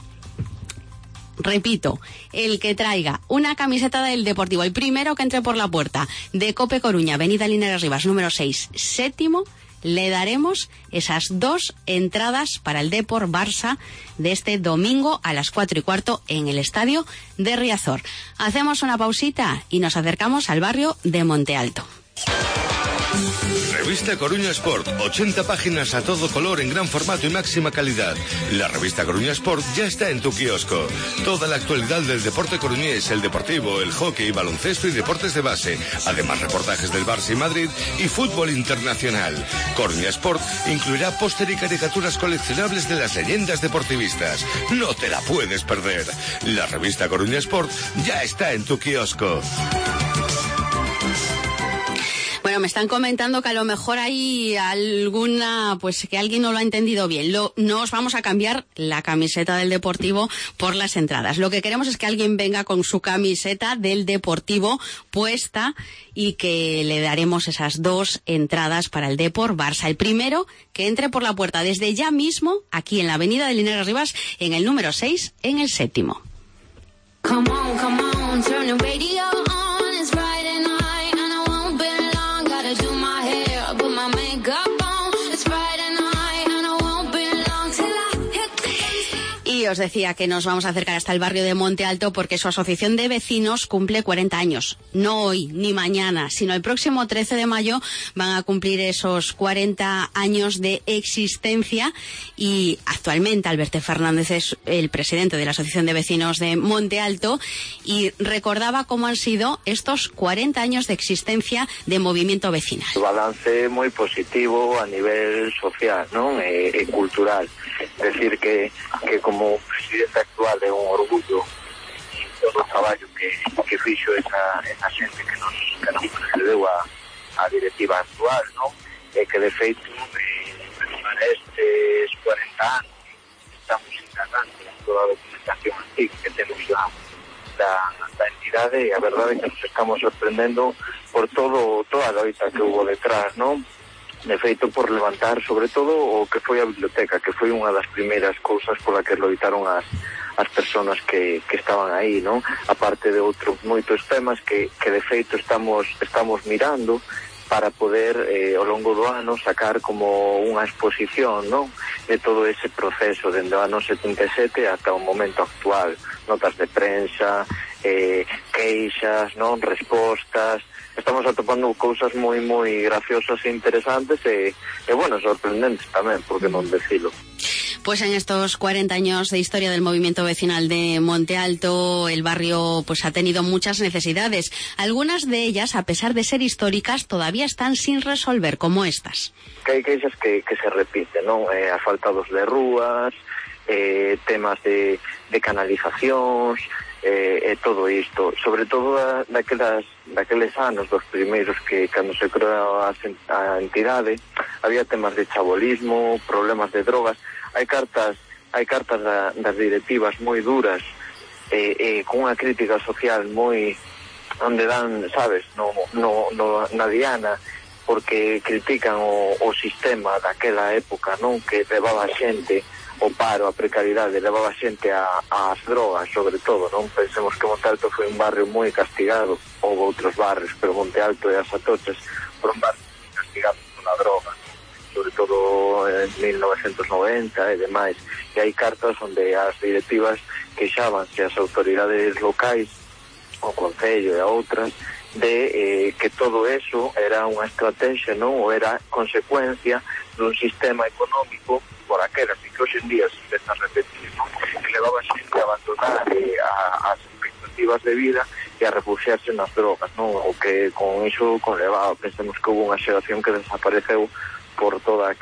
Repito, el que traiga una camiseta del Deportivo, el primero que entre por la puerta de Cope Coruña, avenida Linares Rivas, número 6, séptimo, le daremos esas 2 entradas para el Depor Barça de este domingo a las 4:15 en el estadio de Riazor. Hacemos una pausita y nos acercamos al barrio de Monte Alto. Revista Coruña Sport, 80 páginas a todo color en gran formato y máxima calidad. La revista Coruña Sport ya está en tu kiosco. Toda la actualidad del deporte coruñés, el deportivo, el hockey, baloncesto y deportes de base. Además, reportajes del Barça y Madrid y fútbol internacional. Coruña Sport incluirá póster y caricaturas coleccionables de las leyendas deportivistas. No te la puedes perder. La revista Coruña Sport ya está en tu kiosco. Bueno, me están comentando que a lo mejor hay alguna, pues que alguien no lo ha entendido bien. No os vamos a cambiar la camiseta del Deportivo por las entradas. Lo que queremos es que alguien venga con su camiseta del Deportivo puesta y que le daremos esas 2 entradas para el Depor Barça. El primero que entre por la puerta desde ya mismo, aquí en la avenida de Linares Rivas, en el número 6, en el séptimo. Come on, turn the radio on, it's Friday night and I won't be long, gotta do my hair, put my makeup on, it's Friday night and I won't be long till I hit the... Y os decía que nos vamos a acercar hasta el barrio de Monte Alto porque su asociación de vecinos cumple 40 años. No hoy ni mañana, sino el próximo 13 de mayo van a cumplir esos 40 años de existencia y actualmente Alberto Fernández es el presidente de la asociación de vecinos de Monte Alto y recordaba cómo han sido estos 40 años de existencia de movimiento vecinal. Un balance muy positivo a nivel social, ¿no? Y cultural. Es decir, que como presidente actual é un orgullo todo o traballo que fixo esa xente que nos precedeu a directiva actual, non? E que de feito para estes 40 anos estamos encargando toda a documentación antiga que temos da entidade e a verdade é que nos estamos sorprendendo por toda a loita que hubo detrás, non? De feito, por levantar, sobre todo, o que foi a biblioteca, que foi unha das primeiras cousas pola que loitaron as persoas que estaban aí, non? Aparte de outros moitos temas que de feito estamos mirando para poder, ao longo do ano, sacar como unha exposición, non? De todo ese proceso, dende o ano 77 ata o momento actual. Notas de prensa, queixas, non? Respostas... Estamos atopando cousas moi graciosas e interesantes e bueno, sorprendentes tamén, porque non decilo. Pues en estos 40 años de historia del movimiento vecinal de Monte Alto, el barrio pues ha tenido muchas necesidades. Algunas de ellas, a pesar de ser históricas, todavía están sin resolver, como estas. Hai queixas que se repiten, non? Asfaltados de rúas, temas de canalizacións, todo isto, sobre todo daqueles anos dos primeiros que cando se creou a entidade había temas de chabolismo, problemas de drogas. Hai cartas das directivas moi duras, con unha crítica social moi onde dan, sabes, na diana, porque critican o sistema daquela época, non, que levaba xente o paro, a precariedade, levaba xente ás drogas, sobre todo, non? Pensemos que Monte Alto foi un barrio moi castigado, houve outros barrios, pero Monte Alto e as Atochas foron barrios moi castigados pola droga, sobre todo en 1990 e demais. E hai cartas onde as directivas queixábanse as autoridades locais, o Concello e a outras, de que todo eso era unha estrategia, non? Ou era consecuencia dun sistema económico por aquelas, e que hoxe en día se empeza a repetir, non? Que levaba xente a abandonar as expectativas de vida e a refugiarse nas drogas, non? O que con iso conlevaba, pensemos que houve unha xeración que desapareceu por toda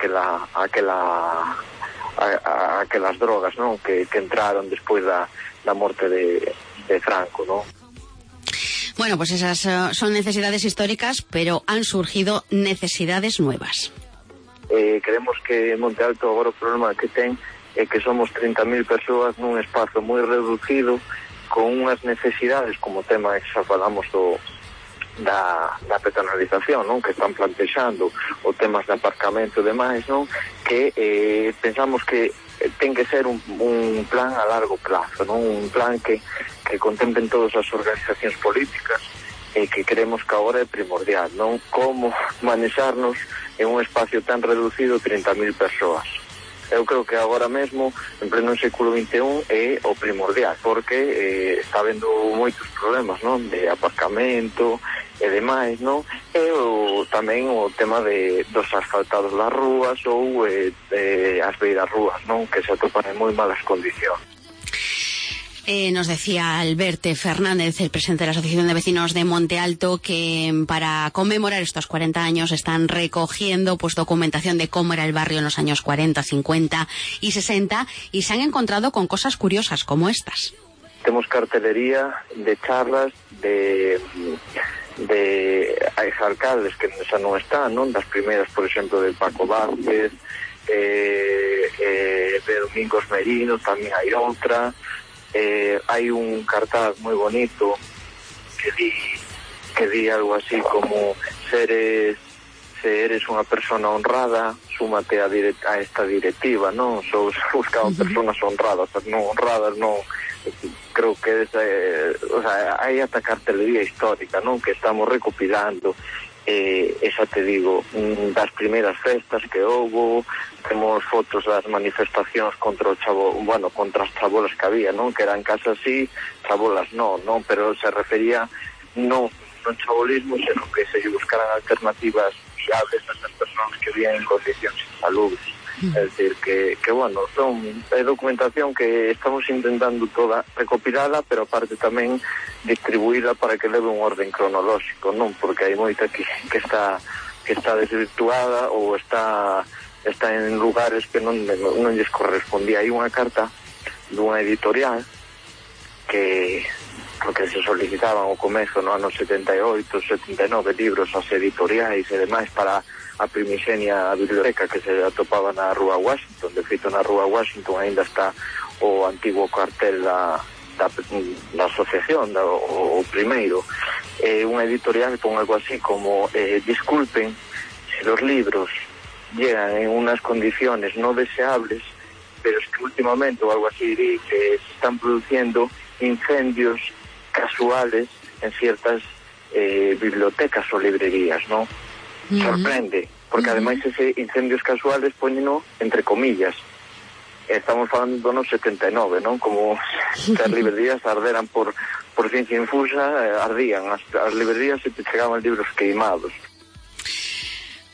aquelas drogas, non? Que entraron despois da morte de Franco, non? Bueno, pues esas son necesidades históricas, pero han surgido necesidades nuevas. Creemos que Monte Alto agora o problema que ten é que somos 30.000 persoas nun espazo moi reducido, con unhas necesidades, como o tema que xa falamos da peatonalización, non? Que están plantexando, o temas de aparcamento e demais, non? Que pensamos que ten que ser un plan a largo plazo, non? Un plan que contemplen todas as organizacións políticas e que creemos que agora é primordial, non? Como manexarnos en un espacio tan reducido, 30.000 persoas. Eu creo que agora mesmo, en pleno século XXI, é o primordial, porque está habendo moitos problemas, non? De aparcamento e demais, non? E tamén o tema dos asfaltados das rúas ou as beiras rúas, non? Que se atopan en moi malas condicións. Nos decía Alberto Fernández, el presidente de la Asociación de Vecinos de Monte Alto, que para conmemorar estos 40 años están recogiendo pues documentación de cómo era el barrio en los años 40, 50 y 60, y se han encontrado con cosas curiosas como estas. Temos cartelería de charlas de exalcaldes que xa non están, non? Das primeiras, por exemplo, del Paco Vázquez, de Domingos Merino, tamén hai outra. Hai un cartaz moi bonito que di algo así como se eres unha persona honrada, súmate a esta directiva, non? Buscaban personas honradas, non honradas, non. Creo que hai ata cartelería histórica, non? Que estamos recopilando. Esa te digo, das primeiras festas que houbo, temos fotos das manifestacións contra as chabolas que había, non? Que eran casas así, chabolas non, pero se refería non chabolismo, senón que se buscaran alternativas viables a esas persoas que vivían en condicións insalubres. É dicir, que bueno, é documentación que estamos intentando toda recopilala, pero aparte tamén distribuíla para que leve un orden cronolóxico, non? Porque hai moita que está desvirtuada ou está en lugares que non lles correspondía. Hai unha carta dunha editorial que porque se solicitaban ao comezo no ano 78, 79 libros as editoriais e demais para a primixenia biblioteca que se atopaba na Rúa Washington. De feito, na Rúa Washington ainda está o antigo cuartel da asociación, o primeiro. Unha editorial pon algo así como disculpen si los libros llegan en unas condiciones no deseables, pero es que últimamente, o algo así, que se están produciendo incendios casuales en ciertas bibliotecas o librerías, ¿no? Sorprende, porque ademais ese incendios casuales poñeno entre comillas. Estamos falando no 79, non? Como se as librerías arderan por ciencia infusa, ardían as librerías e te chegaban libros queimados.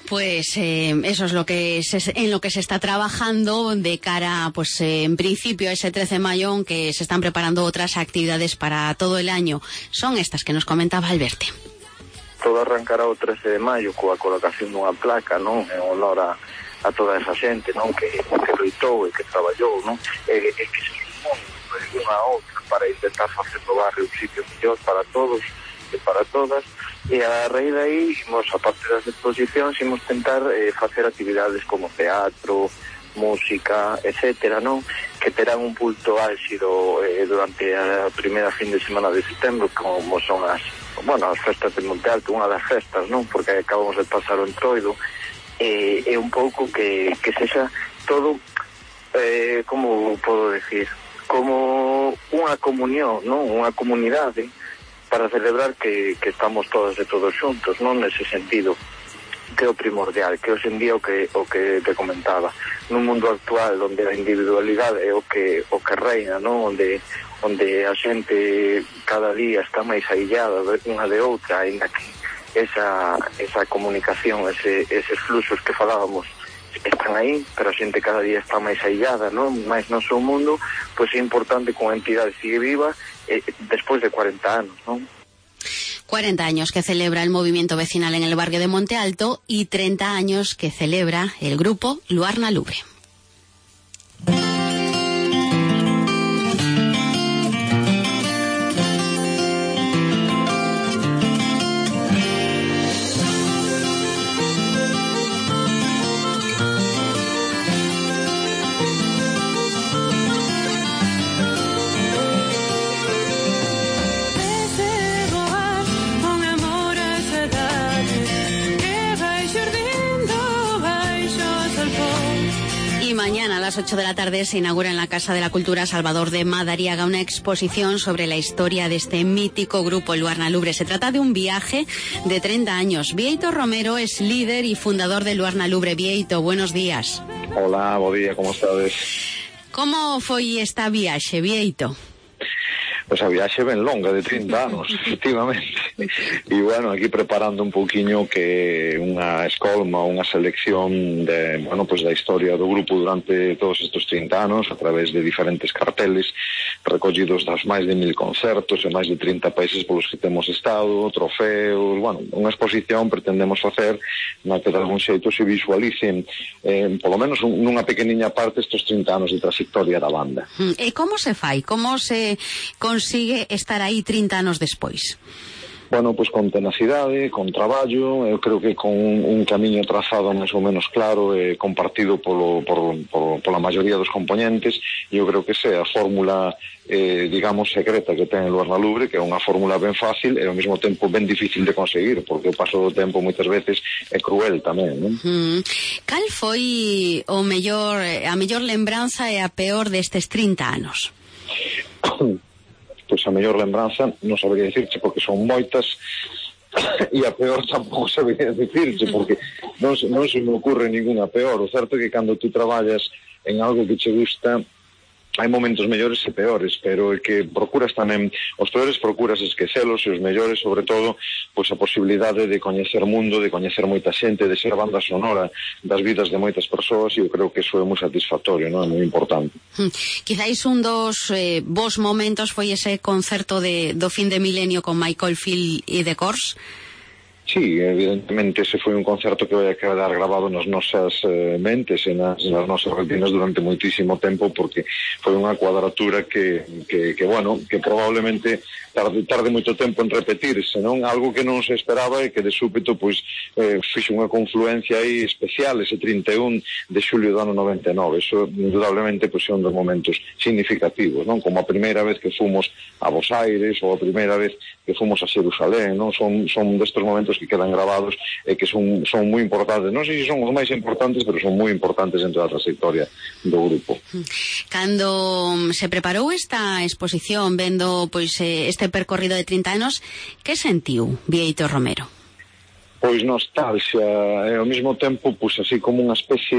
Pues eso es lo que en lo que se está trabajando de cara, pues en principio a ese 13 de mayo, aunque se están preparando otras actividades para todo el año. Son estas que nos comentaba Alberto. Todo arrancará o 13 de maio coa colocación dunha placa, non? En honor a toda esa xente, non? Que loitou e que traballou, non? E que se sumou unha a outra para intentar facer do barrio un sitio mellor para todos e para todas. E a raíz de aí, a parte das exposicións, imos tentar facer actividades como teatro, música, etcétera, non? Que terán un punto álxido durante a primeira fin de semana de setembro, como son as festas de Monte Alto, unha das festas, non? Porque acabamos de pasar o entroido, e un pouco que sexa todo, como podo decir, como unha comunión, non? Unha comunidade para celebrar que estamos todos e todos xuntos, non? Nese sentido, que é o primordial, que hoxe en día o que te comentaba, nun mundo actual onde a individualidade é o que reina, non? Onde a xente cada día está máis aillada unha de outra, ainda que esa comunicación, eses fluxos que falábamos están aí, pero a xente cada día está máis aillada, non? Mais no seu mundo, pois é importante que unha entidade sigue viva despois de 40 anos, non? 40 años que celebra el movimiento vecinal en el barrio de Monte Alto y 30 años que celebra el grupo Luarna Lubre. Mañana a las 8 de la tarde se inaugura en la Casa de la Cultura Salvador de Madariaga una exposición sobre la historia de este mítico grupo Luarna Lubre. Se trata de un viaje de 30 años. Bieito Romero es líder y fundador de Luarna Lubre. Bieito, buenos días. Hola, bo día, como estades? Como foi esta viaxe, Bieito? Pois a viaxe ben longa, de 30 anos, efectivamente. E, bueno, aquí preparando un pouquiño que unha escolma, unha selección de, pues da historia do grupo durante todos estes 30 anos, a través de diferentes carteles, recollidos das máis de 1000 concertos e máis de 30 países polos que temos estado, trofeos, unha exposición pretendemos facer na que de algún xeito se visualicen, polo menos nunha pequeniña parte, estes 30 anos de trayectoria da banda. E como se fai? Como se consigue estar aí 30 anos despois? Bueno, pois con tenacidade, con traballo, eu creo que con un camiño trazado máis ou menos claro e compartido pola maioría dos componentes, e eu creo que esa é a fórmula, digamos, secreta que ten Luarna Lubre, que é unha fórmula ben fácil e ao mesmo tempo ben difícil de conseguir, porque o paso do tempo moitas veces é cruel tamén, non? Cal foi a mellor lembranza e a peor destes 30 anos? Pois a mellor lembranza non sabería dicirche porque son moitas e a peor tampouco sabería dicirche porque non se me ocurre ninguna peor. O certo é que cando tú traballas en algo que che gusta hai momentos mellores e peores, pero é que procuras tamén, os peores procuras esquecelos e os mellores, sobre todo, pois a posibilidade de coñecer mundo, de coñecer moita xente, de ser banda sonora das vidas de moitas persoas, e eu creo que iso é moi satisfactorio, non? É moi importante. Quizáis un dos vos momentos foi ese concerto do fin de milenio con Michael Field e The Corrs. Sí, evidentemente ese foi un concerto que vai a quedar grabado nas nosas mentes e nas nosas retinas durante moitísimo tempo, porque foi unha cuadratura que probablemente tarde moito tempo en repetirse, non? Algo que non se esperaba e que de súpeto pois fixo unha confluencia aí especial ese 31 de xulio do ano 99. Eso indudablemente pois é un dos momentos significativos, non? Como a primeira vez que fomos a Buenos Aires ou a primeira vez que fomos a Xerusalén, non? Son destes momentos que quedan grabados e que son moi importantes. Non sei se son os máis importantes, pero son moi importantes en toda a trayectoria do grupo. Cando se preparou esta exposición, vendo pois este percorrido de 30 anos, que sentiu Bieito Romero? Pois nostalgia, e ao mesmo tempo pois así como unha especie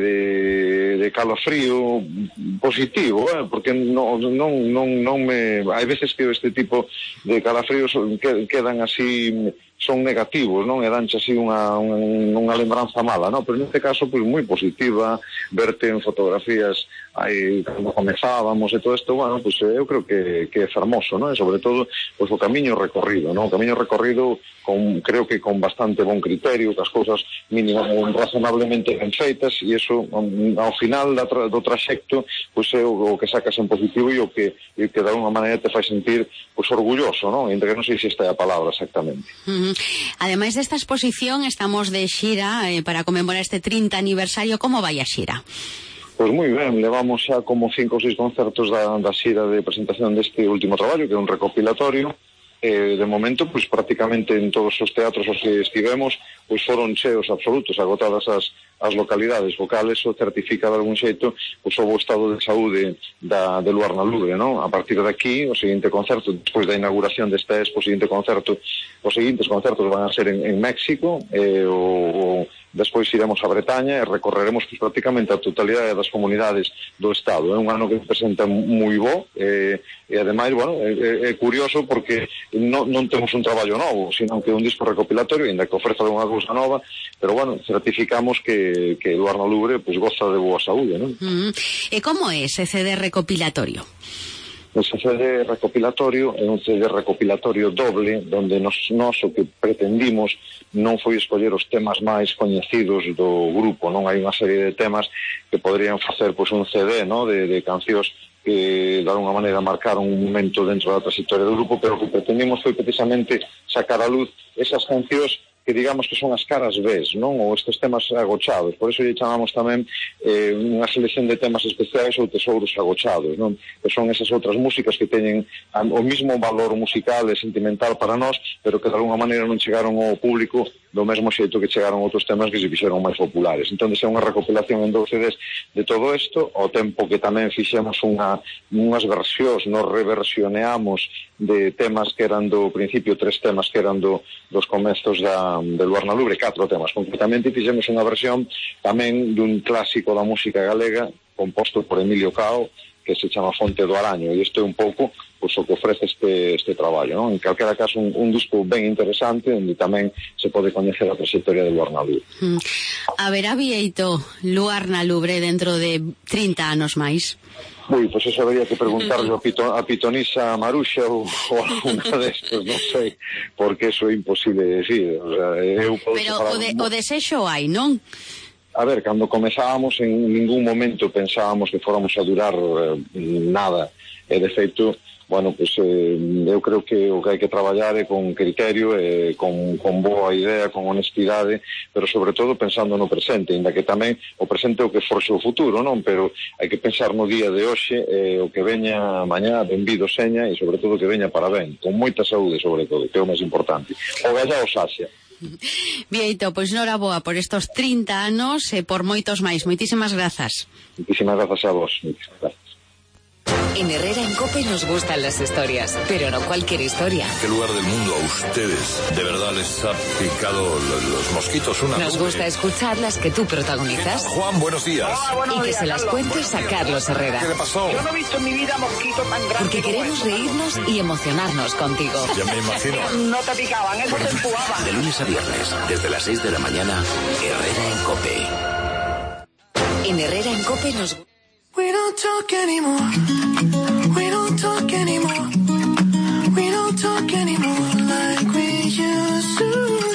de calafrío positivo, porque non me hai veces que este tipo de calafríos quedan así son negativos, non? E danche así unha lembranza mala, non? Pero neste caso, pois, moi positiva, verte en fotografías aí cando comezábamos e todo isto, bueno, pois eu creo que é fermoso, non? E sobre todo, pois o camiño recorrido, non? O camiño recorrido creo que con bastante bon criterio, que as cousas razonablemente ben feitas, e iso ao final do traxecto, pois é o que sacas en positivo e o que de alguma maneira te fai sentir pois orgulloso, non? Entre que non sei se esta é a palabra exactamente. Ademais desta exposición, estamos de xira para conmemorar este 30 aniversario. Como vai a xira? Pois moi ben, levamos xa como 5 ou 6 concertos da xira de presentación deste último traballo, que é un recopilatorio. De momento, pois prácticamente en todos os teatros os que estivemos, pois foron cheos absolutos, agotadas as localidades, o cal eso certifica de algún xeito pois o bo estado de saúde de Luarna Lubre, non? A partir de aquí, o seguinte concerto, despois da inauguración desta expo, os seguintes concertos van a ser en México, despois iremos a Bretaña e recorreremos pois, prácticamente a totalidade das comunidades do Estado. É un ano que presenta moi bo e ademais, bueno, é curioso porque non temos un traballo novo, sino que é un disco recopilatorio, ainda que ofreza unha cousa nova, pero bueno, certificamos que Luarna Lubre pois, goza de boa saúde, non? E como é ese CD recopilatorio? Ese CD recopilatorio é un CD recopilatorio doble, donde nós o que pretendimos non foi escoller os temas máis coñecidos do grupo, non? Hai unha serie de temas que poderían facer pois, un CD, non? De cancións que de alguna maneira marcaron un momento dentro da trayectoria do grupo, pero o que pretendimos foi precisamente sacar a luz esas cancións que digamos que son as caras Bs, non? Ou estes temas agochados. Por eso lle chamamos tamén unha selección de temas especiais ou tesouros agochados, non? Que son esas outras músicas que teñen o mismo valor musical e sentimental para nós, pero que de alguna maneira non chegaron ao público do mesmo xeito que chegaron outros temas que se fixeron máis populares. Entón, é unha recopilación en 2 CDs de todo isto, ao tempo que tamén fixemos unhas versións, nos reversioneamos de temas que eran do principio, 3 temas que eran dos comezos de Luarna Lubre, 4 temas. Concretamente, fixemos unha versión tamén dun clásico da música galega, composto por Emilio Cao, que se chama Fonte do Araño, e isto é un pouco pois, o que ofrece este traballo, non? En calquera caso, un disco ben interesante, onde tamén se pode coñecer a trayectoria de Luarna Lubre. Haberá Bieito Luarna Lubre dentro de 30 anos máis? Pois eso habría que preguntarle a Pitonisa Maruxa ou alguna destas, non sei, porque eso é imposible de decir. O sea, pero o desexo hai, non? A ver, cando comezábamos en ningún momento pensábamos que fóramos a durar nada, e de feito, bueno, pues eu creo que o que hai que traballar é con criterio, con boa idea, con honestidade, pero sobre todo pensando no presente, ainda que tamén o presente é o que forxe o futuro, non? Pero hai que pensar no día de hoxe, o que veña mañá, benvido seña, e sobre todo que veña para ben, con moita saúde sobre todo, que é o máis importante. O gallá o saxia. Bieito, pois noraboa por estos 30 anos e por moitos máis. Moitísimas grazas. Moitísimas grazas a vos. Gracias. En Herrera en COPE nos gustan las historias, pero no cualquier historia. ¿Qué lugar del mundo a ustedes de verdad les ha picado los mosquitos? Nos gusta escuchar las que tú protagonizas. Juan, buenos días. Hola, buenos días, que se las cuentes a Carlos Herrera. ¿Qué le pasó? Yo no he visto en mi vida mosquito tan grande. Porque queremos reírnos y emocionarnos contigo. Ya me imagino. No te picaban, eso te empujaban. De lunes a viernes, desde las 6 de la mañana, Herrera en COPE. En Herrera en COPE nos... We don't talk anymore. We don't talk anymore. We don't talk anymore like we used to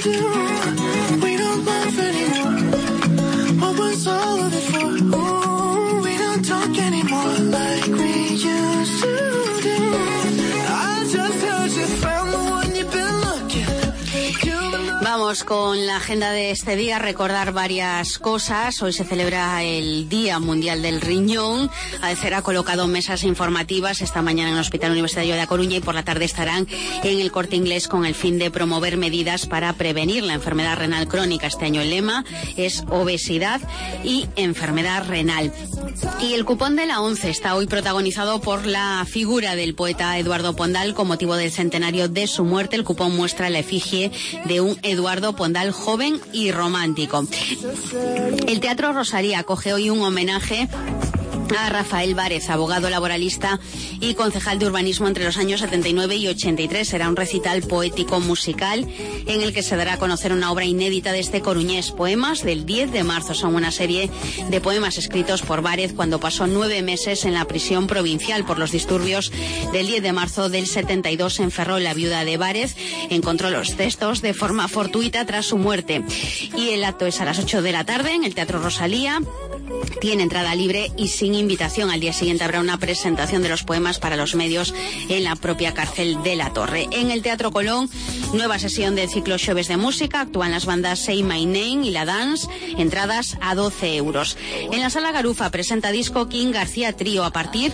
do. We don't laugh anymore. What was all of it for? Ooh, we don't talk anymore like we used to do. I just heard you found the one you've been looking. Vamos con la agenda de este día, recordar varias cosas. Hoy se celebra el Día Mundial del Riñón. ADCER ha colocado mesas informativas esta mañana en el Hospital Universitario de A Coruña y por la tarde estarán en el Corte Inglés con el fin de promover medidas para prevenir la enfermedad renal crónica. Este año el lema es obesidad y enfermedad renal. Y el cupón de la ONCE está hoy protagonizado por la figura del poeta Eduardo Pondal con motivo del centenario de su muerte. El cupón muestra la efigie de un Eduardo Pondal joven y romántico. El Teatro Rosalía acoge hoy un homenaje a Rafael Várez, abogado laboralista y concejal de urbanismo entre los años 79 y 83. Será un recital poético musical en el que se dará a conocer una obra inédita de este coruñés, Poemas del 10 de marzo. Son una serie de poemas escritos por Várez cuando pasó 9 meses en la prisión provincial por los disturbios del 10 de marzo del 72 en Ferrol. La viuda de Várez encontró los textos de forma fortuita tras su muerte. Y el acto es a las 8 de la tarde en el Teatro Rosalía. Tiene entrada libre y sin invitación. Al día siguiente habrá una presentación de los poemas para los medios en la propia cárcel de La Torre. En el Teatro Colón, nueva sesión del ciclo Xoves de Música. Actúan las bandas Say My Name y La Dance. Entradas a 12 euros. En la Sala Garufa presenta disco King García Trío a partir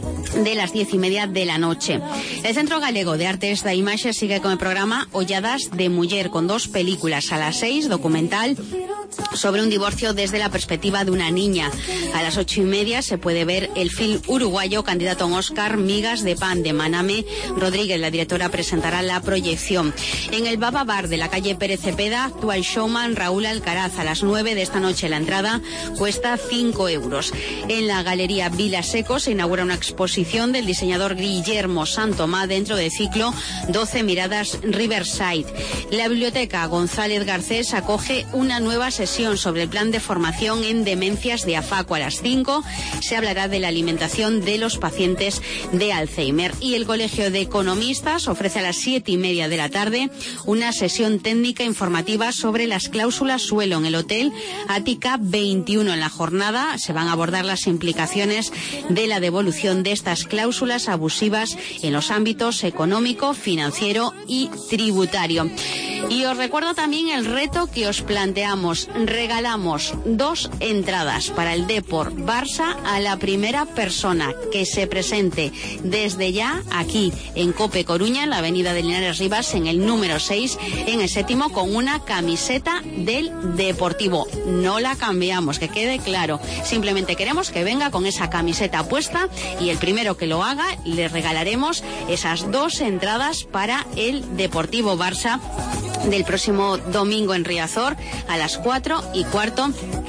de las 10:30 de la noche. El Centro Galego de Artes da Imaxe sigue con el programa Olladas de Muller, con 2 películas. A las 6, documental sobre un divorcio desde la perspectiva de una niña. A las 8:30 se puede ver el film uruguayo candidato a un Oscar, Migas de Pan, de Maname Rodríguez. La directora presentará la proyección. En el Baba Bar de la calle Pérez Cepeda actúa el showman Raúl Alcaraz. A las 9 de esta noche la entrada cuesta 5 euros. En la Galería Vila Seco se inaugura una exposición del diseñador Guillermo Santomá dentro del ciclo 12 Miradas Riverside. La Biblioteca González Garcés acoge una nueva sesión sobre el plan de formación en demencias de AFACO. A las 5 se hablará de la alimentación de los pacientes de Alzheimer. Y el Colegio de Economistas ofrece a las 7:30 de la tarde una sesión técnica informativa sobre las cláusulas suelo en el Hotel Ática 21. En la jornada se van a abordar las implicaciones de la devolución de estas cláusulas abusivas en los ámbitos económico, financiero y tributario. Y os recuerdo también el reto que os planteamos. Regalamos 2 entradas para el Depor Barça a la primera persona que se presente desde ya aquí en Cope Coruña, en la avenida de Linares Rivas, en el número 6, en el 7º, con una camiseta del Deportivo. No la cambiamos, que quede claro. Simplemente queremos que venga con esa camiseta puesta y el primero que lo haga le regalaremos esas 2 entradas para el Deportivo Barça del próximo domingo en Riazor a las 4:15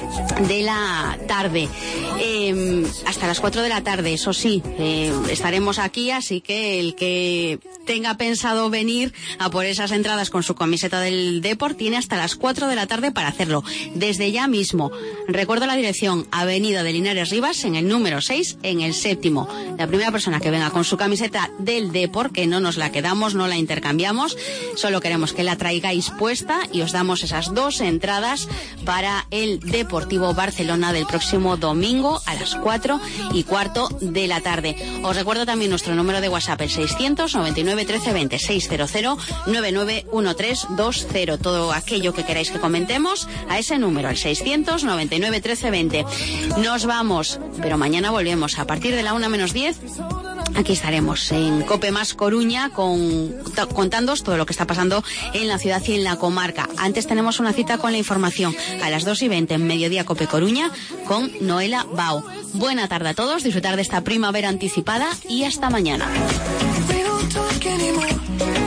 de la tarde. Hasta las 4 de la tarde, eso sí, estaremos aquí, así que el que tenga pensado venir a por esas entradas con su camiseta del Depor tiene hasta las 4 de la tarde para hacerlo, desde ya mismo. Recuerdo la dirección, avenida de Linares Rivas, en el número 6, en el 7º. La primera persona que venga con su camiseta del Depor, que no nos la quedamos, no la intercambiamos, solo queremos que la traigáis puesta y os damos esas 2 entradas para el Deportivo Barcelona del próximo domingo a las 4:15 de la tarde. Os recuerdo también nuestro número de WhatsApp, el 699 1320 600 991320. Todo aquello que queráis que comentemos a ese número, al 699 1320. Nos vamos, pero mañana volvemos a partir de la 1:10. Aquí estaremos en Cope Más Coruña contándoos todo lo que está pasando en la ciudad y en la comarca. Antes tenemos una cita con la información a las 2:20 en Mediodía Cope Coruña con Noela Bao. Buena tarde a todos, disfrutar de esta primavera anticipada y hasta mañana. We don't talk anymore.